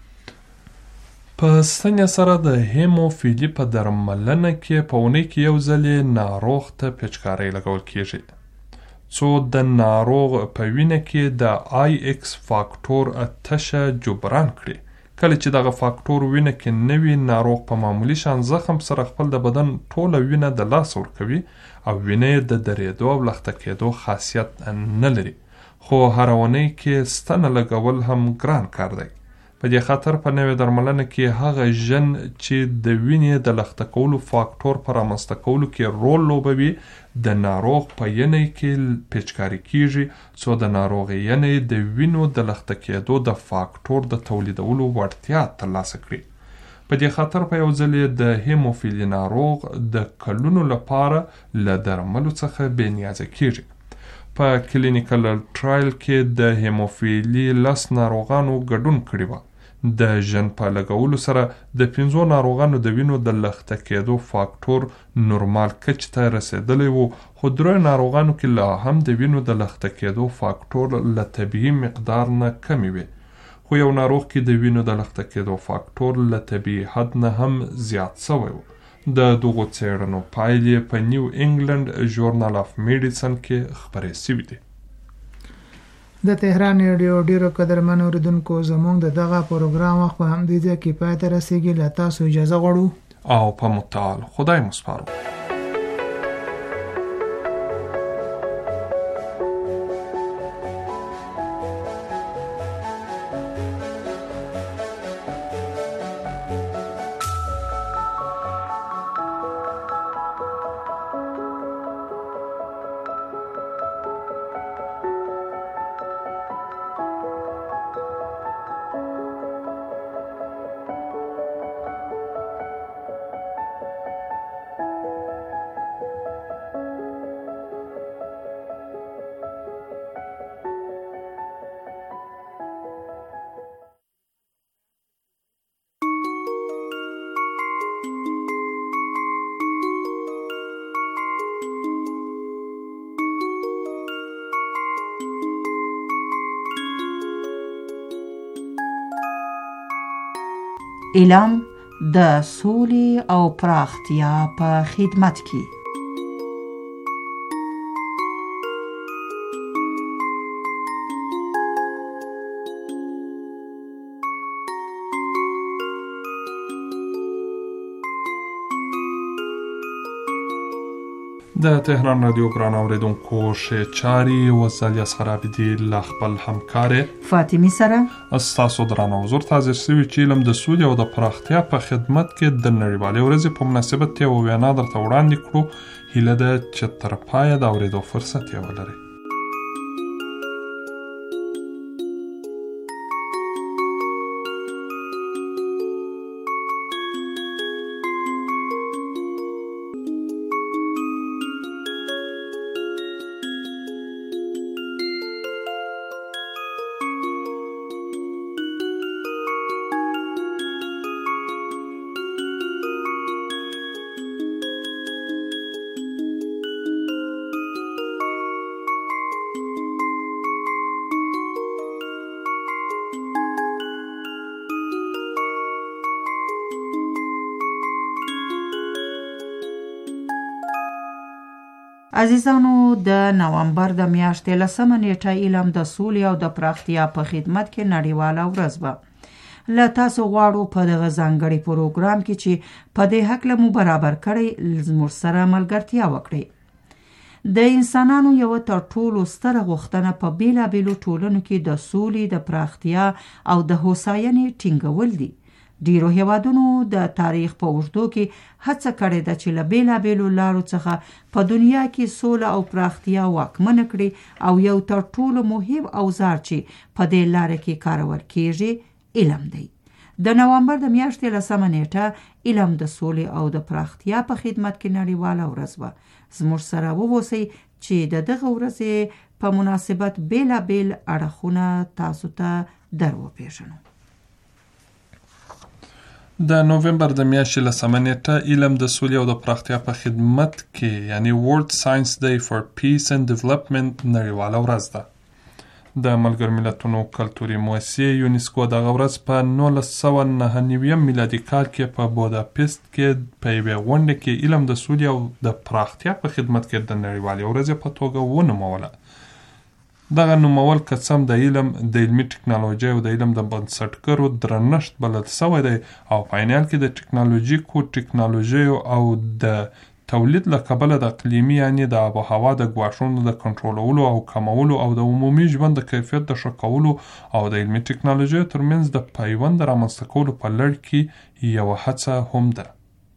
په ستنې سره د هیموفیلي په درملنه کې په اونۍ کې یو ځل ناروغ ته پیچکارۍ لګول کیږي څو د ناروغ په وینه کې د آی ایکس فاکتور تشه جبران کړي. کله چې دغه فاکتور وینه کې نه وي، ناروغ په معمولی شان زخم سره خپل د بدن ټوله وینه د لاس ورکوي او وینه د درېدو او لخته کېدو خاصیت نه لري. خو هر اونۍ کې ستنه لګول هم ګران کار دی. په دې خاطر په نوې درملنه کې هغه ژن چې د وینې د لخته کولو فاکتور په رامنځته کولو کې رول لوبوي د ناروغ په ینۍ کې پیچکاري کیږي څو د ناروغ ینۍ د وینو د لخته کېدو د فاکتور د تولیدولو وړتیا ترلاسه کړي. په دې خاطر په یو ځل د هیموفیلي ناروغ د کلونو لپاره له درملو څخه بېنیازه کیږي. په کلینیکل ټرایل کې د هیموفیلي 10 ناروغانو ګډون کړی و. د ژن په لګولو سره د 5 ناروغانو د وینو د لخته کېدو فاکتور نورمال کچ ته رسیدلی و، خو 3 ناروغانو کې لا هم د وینو د لخته کېدو فاکتور له طبیعي مقدار نه کمی وي، خو یو ناروغ کې د وینو د لخته کېدو فاکتور له طبیعي حد نه هم زیات شوی و. د دغو څېړنو پایلې په نیو انګلند ژورنال اف میډیسن کې خپرې شوي دي. د تهران ریډیو ډیرو قدرمنو اوریدونکو، زموږ د دغه پروګرام وخت په همدې ځای کې پای ته رسیږي. له تاسو اجازه غواړو او په متعال خدای مو سپارو. اعلام د سولې او پراختیا په خدمت کې. د تهران رادیو ګران اوریدونکو، ښې چارې وسلیاس خرابېدي له خپل همکارې فاطمې سره ستاسو درانه حضور ته حاضر شوي چې علم د سولې او د پراختیا په خدمت کې د نړیوالې ورځې په مناسبت یوه وینا درته وړاندې کړو. هیله ده چې تر پایه د اورېدو فرصت یې ولرئ. عزیزانو، د نوامبر د میاشتې 10 نیټه علم د سولې او د پراختیا په خدمت کې نړیواله ورځ به. له تاسو غواړو په دغه ځانګړي پروګرام کې چې په دې حق له مو برابر کړئ زموږ سره ملګرتیا وکړئ. د انسانانو یو تر ټولو ستره غوښتنه په بیلابیلو ټولنو کې د سولې، د پراختیا او د هوساینې ټینګول دي. ډیرو هیوادونو د تاریخ په اوږدو کې هڅه کړې ده چې له بیلابیلو لارو څخه په دنیا کې سوله او پراختیا واکمنه کړي او یو تر ټولو مهم اوزار چې په دې لاره کې کارول کیږي علم دی. د نوامبر د میاشتې 10 نیټه علم د سولې او د پراختیا په خدمت کې نړیواله ورځ وه. زموږ سره ووسئ چې د دغه ورځې په مناسبت بیلابیل اړخونه تاسو ته در وپېژنو. د نوومبر د میاشتې 10 نیټه علم د سولې او د پراختیا په خدمت کې یعنی World Science Day for Peace and Development نړیواله ورځ ده. د ملګرو ملتونو کلتوري مؤسسې یونیسکو دغه ورځ په 1999 میلادي کال کې په بوداپست کې په یوې غونډه کې علم د سولې او د پراختیا په خدمت کې د نړیوالې ورځې په توګه ونوموله. دغه نومول که څه هم د علم د علمي ټکنالوژۍ او د علم د بنسټګرو درنښت بلل سوی دی او په عین کې د ټکنالوژیو او د تولید له کبله د اقلیمي یعنې د آب و هوا د ګواښونو د کنټرولولو او کمولو او د عمومي ژوند د کیفیت د ښه کولو او د علمي ټکنالوژیو ترمنځ د پیوند رامنځته کولو په لړ کې یوه هڅه هم ده.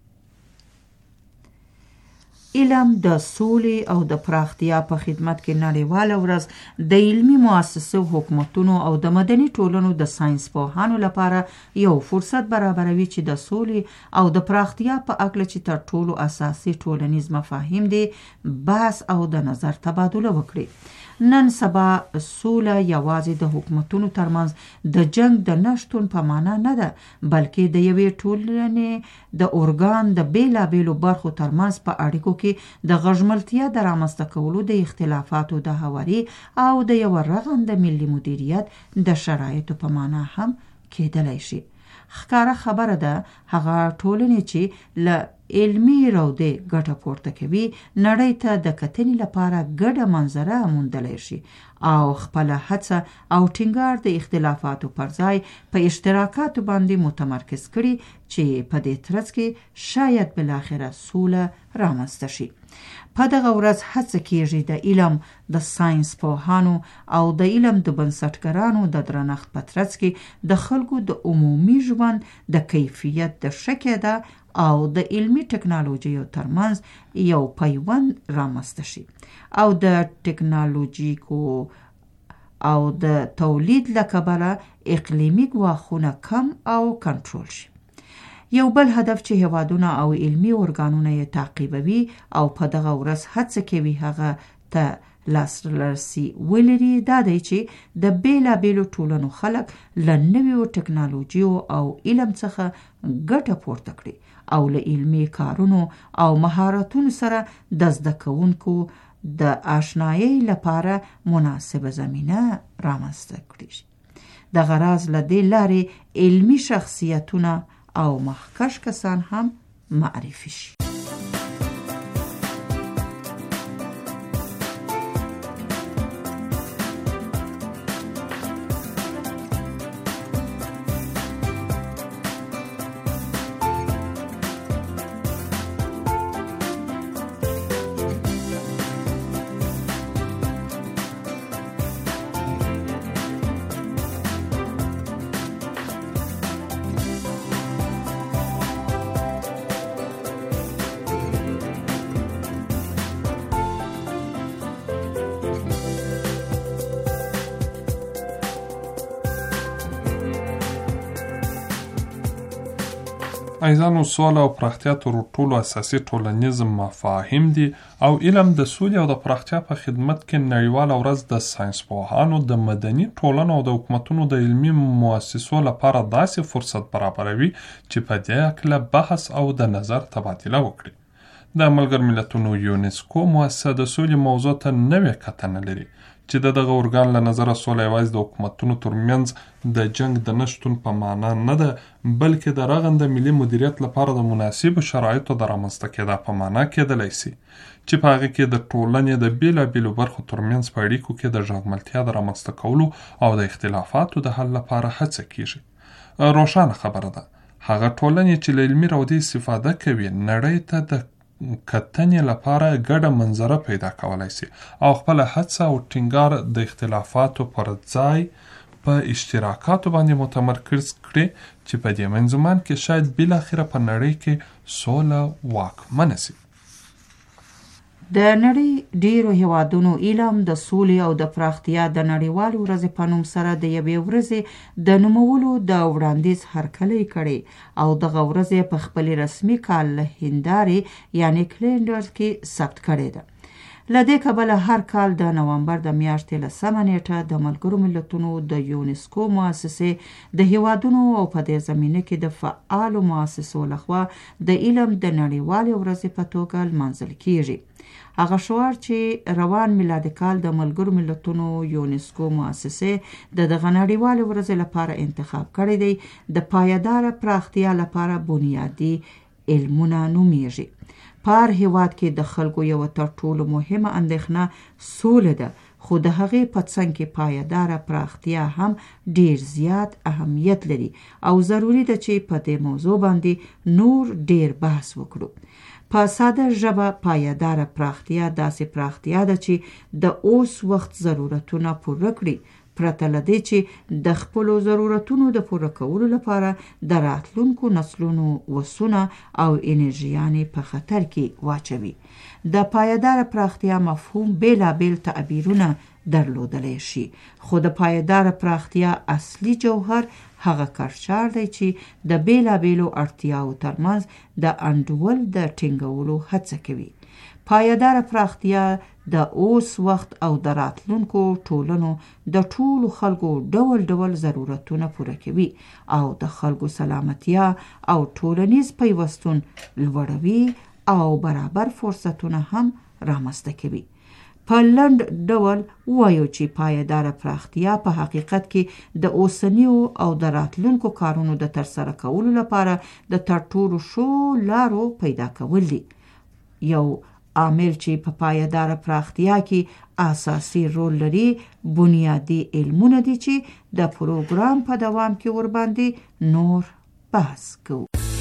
علم د سولې او د پراختیا په خدمت کې نړیواله ورځ د علمي مؤسسو، حکومتونو او د مدني ټولنو د ساينس پوهانو لپاره یو فرصت برابروي چې د سولې او د پراختیا په اړه چې تر ټولو اساسي ټولنیز مفاهیم دي بحث او د نظر تبادله وکړي. نن سبا سوله یوازې د حکومتونو ترمنځ د جنگ د نشتون په معنا نه ده، بلکې د یوې ټولنې د ارګان د بیلابیلو برخو ترمنځ په اړیکو کې د غږملتیا د رامنځته کولو، د اختلافاتو د هواري او د یو رغنده ملي مدیریت د شرایطو په معنا هم کېدلی شي. ښکاره خبره ده هغه ټولنې چې له علمي رودې ګټه پورته کوي نړۍ ته د کتنې لپاره ګډه منظره موندلی شي او خپله هڅه او ټینګار د اختلافاتو پر ځای په اشتراکاتو باندې متمرکز کړي چې په دې ترڅ کې شاید بالاخره سوله رامنځته شي. په دغه ورځ هڅه کیږي د علم د ساينس پوهانو او د علم د بنسټګرانو د درنښت په ترڅ کې د خلکو د عمومي ژوند د کیفیت د ښه کېدا او د علمي ټکنالوژیو ترمنځ یو پیوند رامنځته شي او د ټکنالوژیکو او د تولید له کبله اقلیمي ګواښونه کم او کنټرول شي. یو بل هدف چې هیوادونه او علمي ارګانونه یې تعقیبوي او په دغه ورځ هڅه کوي هغه ته لاسرسی ولري دا دی چې د بیلابیلو ټولنو خلک له نویو ټکنالوژیو او علم څخه ګټه پورته کړي او له علمي کارونو او مهارتونو سره د زده کوونکو د آشنایۍ لپاره مناسبه زمینه رامنځته کړي. دغه راز له دې لارې علمي شخصیتونه او مخکش کسان هم معرفي شي. ایزانو سوله او پراختیا تر ټولو اساسي ټولنیز مفاهیم دي او علم د سولې او د پراختیا په خدمت کې نړیواله ورځ د ساينس پوهانو، د مدني ټولنو او د حکومتونو د علمي مؤسسو لپاره داسې فرصت برابروي چې په دې اړه بحث او د نظر تبادله وکړي. د ملګرو ملتونو یونیسکو مؤسسه د سولې موضوع ته نوې کتنه لري چې دغه ارګان له نظره سوله یوازې د حکومتونو ترمنځ د جنگ د نشتون په معنا نه ده، بلکې د رغنده ملي مدیریت لپاره د مناسبو شرایطو د رامنځته کېدا په معنا کېدلی شي چې په هغه کې د ټولنې د بیلابیلو برخو ترمنځ په اړیکو کې د ژغملتیا د رامنځته کولو او د اختلافاتو د حل لپاره هڅه کیږي. روښانه خبره ده هغه ټولنې چې له علمي رودې استفاده کوي نړۍ ته د کتنې لپاره ګډه منظره پیدا کولای شي او خپل هڅه او ټینګار د اختلافاتو پر ځای په اشتراکاتو باندې متمرکز کړي چې په دې منظومان کې شاید بالاخره په نړۍ کې سوله واکمنه شي. د نړۍ ډیرو هیوادونو علم د سولې او د پراختیا د نړیوالې ورځې په نوم سره د یوې ورځې د نومولو د وړاندیز هرکلی کړی او دغه ورځ په خپل رسمي کال هندارې یعنی کلندر کې ثبت کړی ده. له دې کبله هر کال د نوامبر د میاشتې 10 نیټه د ملګرو ملتونو د یونسکو مؤسسې د هیوادونو او په دې زمینه کې د فعالو مؤسسو لخوا د علم د نړیوالې ورځې په توګه لمانځل کیږي. هغه شعار چې روان میلادي کال د ملګرو ملتونو یونسکو مؤسسې د دغه نړیوالې ورځې لپاره انتخاب کړی دی د پایداره پراختیا لپاره بنیادي علمونه نومیږي. په هر هیواد کې د خلکو یو تر ټولو مهمه اندېښنه سوله ده، خو د هغې په څنګ کې پایداره پراختیا هم ډیر زیات اهمیت لري او ضروری ده چې په دې موضوع باندې نور ډیر بحث وکړو. په ساده ژبه پایداره پراختیا داسې پراختیا ده چې د اوس وخت ضرورتونه پوره کړي، پرته له دې چې د خپلو ضرورتونو د پوره کولو لپاره د راتلونکو نسلونو وسونه او انرژیانې په خطر کې واچوي. د پایداره پراختیا مفهوم بیلابیل تعبیرونه درلودلی شي، خو د پایداره پراختیا اصلي جوهر هغه کارچار دی چې د بیلابیلو اړتیاو ترمنځ د انډول د ټینګولو هڅه کوي. پایداره پراختیا د اوس وخت او د راتلونکو ټولنو د ټولو خلکو ډول ډول ضرورتونه پوره کوي او د خلکو سلامتیا او ټولنیز پیوستون لوړوي او برابر فرصتونه هم رامنځته کوي. په لنډ ډول وایو چې پایداره پراختیا په حقیقت کې د اوسنیو او د راتلونکو کارونو د ترسره کولو لپاره د تر ټولو ښو لارو پیدا کول دي. یو عامل چې په پایداره پراختیا کې اساسي رول لري بنیادی علمونه دي چې د پروګرام په دوام کې ورباندې نور بحث کوو.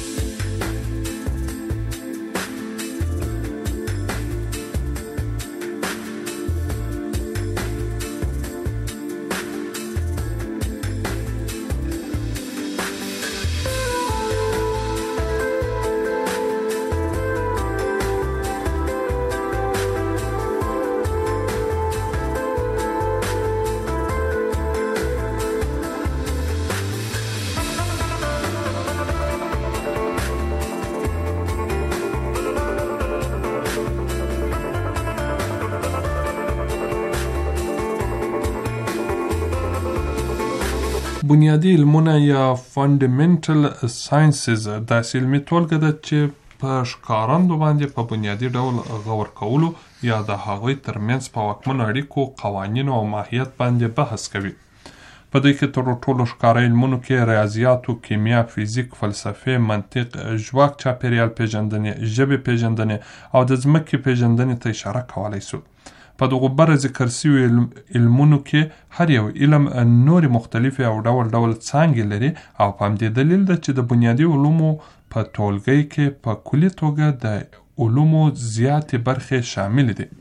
بنیادی علمونه یا فانډامنټل ساینسز داسې علمي ټولګه ده چې په ښکارندو باندې په بنیادي ډول غور کولو یا د هغوی ترمنځ په واکمنو اړیکو، قوانینو او ماهیت باندې بحث کوي. په دوی کې تر ټولو ښکاره علمونو کې ریاضیاتو، کیمیا، فیزیک، فلسفې، منطق، ژواک، چاپیریال پیژندنې، ژبې پیژندنې او د ځمکې پیژندنې ته اشاره کولی شو. په دغو بره ذکر شوي علمونو کې هر یو علم نورې مختلفې او ډول ډول څانګې لري او په همدې دلیل ده چې د بنیادي علومو په ټولګۍ کې په کلي توګه د علومو زیاتې برخې شاملې دي.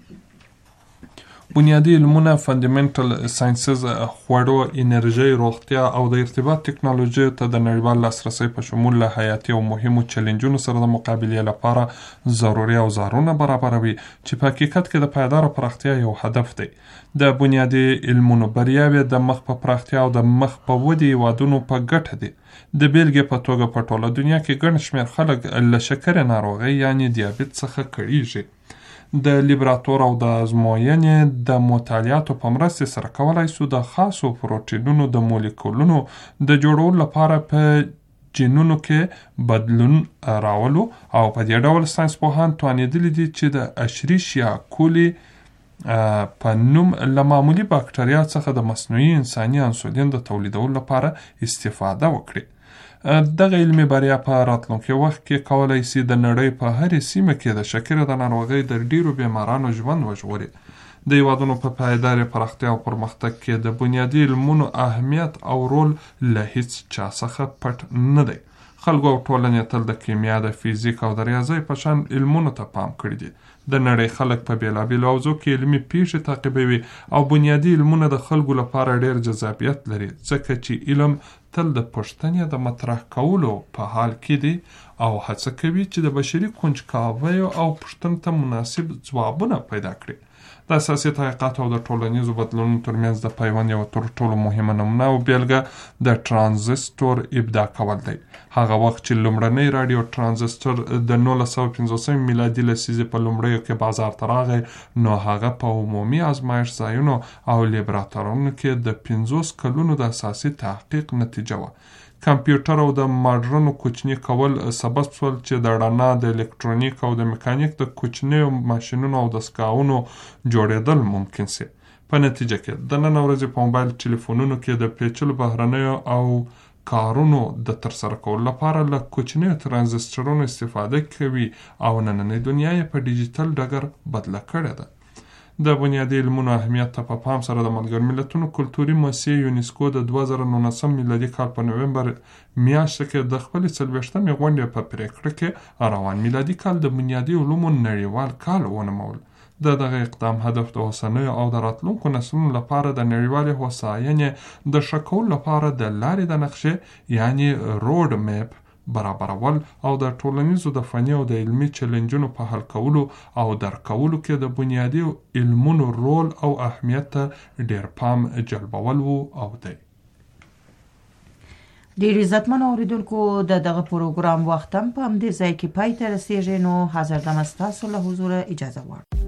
بنیادی علمونه فانډامنټل ساینسز خوړو، انرژي، روغتیا او د ارتباط ټکنالوژي ته د نړیوال لاسرسي په شمول له حیاتي او مهمو چیلنجونو سره د مقابلې لپاره ضروري اوزارونه برابروي چې په حقیقت کې د پایداره پراختیا یو هدف دی. د بنیادي علمونو بریاوې د مخ په پراختیا او د مخ په ودې هیوادونو په ګټه دي. د بیلګې په توګه په ټوله دنیا کې ګڼ شمېر خلک له شکرې ناروغۍ یعنې دیابیت څخه کړېږي. د لیبراتور او د ازموینې د مطالعاتو په مرستې سره کولای شو د خاصو پروټینونو د مولیکولونو د جوړولو لپاره په جینونو کې بدلون راولو او په دې ډول ساینسپوهان توانېدلي دي چې د اشریشیا کولی په نوم له معمولي باکتریا څخه د مصنوعي انساني انسولین د تولیدولو لپاره استفاده وکړي. دغه علمي بریا په راتلونکي وخت کې کولای شي د نړۍ په هرې سیمه کې د شکرې د ناروغۍ د ډیرو بیمارانو ژوند وژغوري. د هیوادونو په پایدارې پراختیا او پرمختګ کې د بنیادي علمونو اهمیت او رول له هیڅ چا څخه پټ نه دی. خلکو او ټولنې تل د کیمیا، د فیزیک او د ریاضۍ په شان علمونو ته پام کړی دی. د نړۍ خلک په بېلابېلو حوزو کې علمي پیښې تعقیبوي او بنیادي علمونه د خلکو لپاره ډېر جذابیت لري، ځکه چې علم تل د پوښتنې د مطرح کولو په حال کې دی او هڅه کوي چې د بشري کنجکاویو او پوښتنو ته مناسب ځوابونه پیدا کړي. د اساسي تحقیقاتو او د ټولنیزو بدلونونو ترمنځ د پیوند یوه تر ټولو مهمه نمونه او بیلګه د ټرانزسټور ابداع کول دی. هغه وخت چې لومړنی راډیو ټرانزسټر د 1950 میلادي لسیزې په لومړیو کې بازار ته راغی، نو هغه په عمومي ازمایښت ځایونو او لیبراتوارونو کې د 50 کلونو د اساسي تحقیق نتیجه وه. کمپیوټر او د ماډرنو کوچني کول سبب شول چې د رڼا، د الکترونیک او د میکانیک د کوچنیو ماشینونو او دستګاهونو جوړېدل ممکن سي. په نتیجه کې د نن ورځې په موبایل ټلیفونونو کې د پیچلو بهرنیو او کارونو د ترسره کولو لپاره له کوچنیو ترانزسټرونو استفاده کوي او نننۍ دنیا یې په ډیجیټل ډګر بدله کړې ده. د بنیادي علمونو اهمیت ته په پام سره د ملګرو ملتونو کلتوري مؤسسې یونیسکو د 2019 میلادي کال په نومبر میاشت کې د خپلې 40مې غونډې په پریکړه کې روان میلادي کال د بنیادي علومو نړیوال کال ونومول. د دغه اقدام هدف د اوسنیو او د راتلونکو نسلونو لپاره د نړیوالې هوساینې د ښه کولو لپاره د لارې د نقشې یعنی روډ میپ برابرول او د ټولنیزو، د فني او د علمي چیلنجونو په حل کولو او درک کولو کې د بنیادي علمونو رول او اهمیت ته ډیر پام جلبول وو او دی. ډیر عزتمن اوریدونکو، د دغه پروګرام وخت هم په همدې ځای کې پای ته رسیږي، نو حاضر دم ستاسو له حضور اجازه غواړم.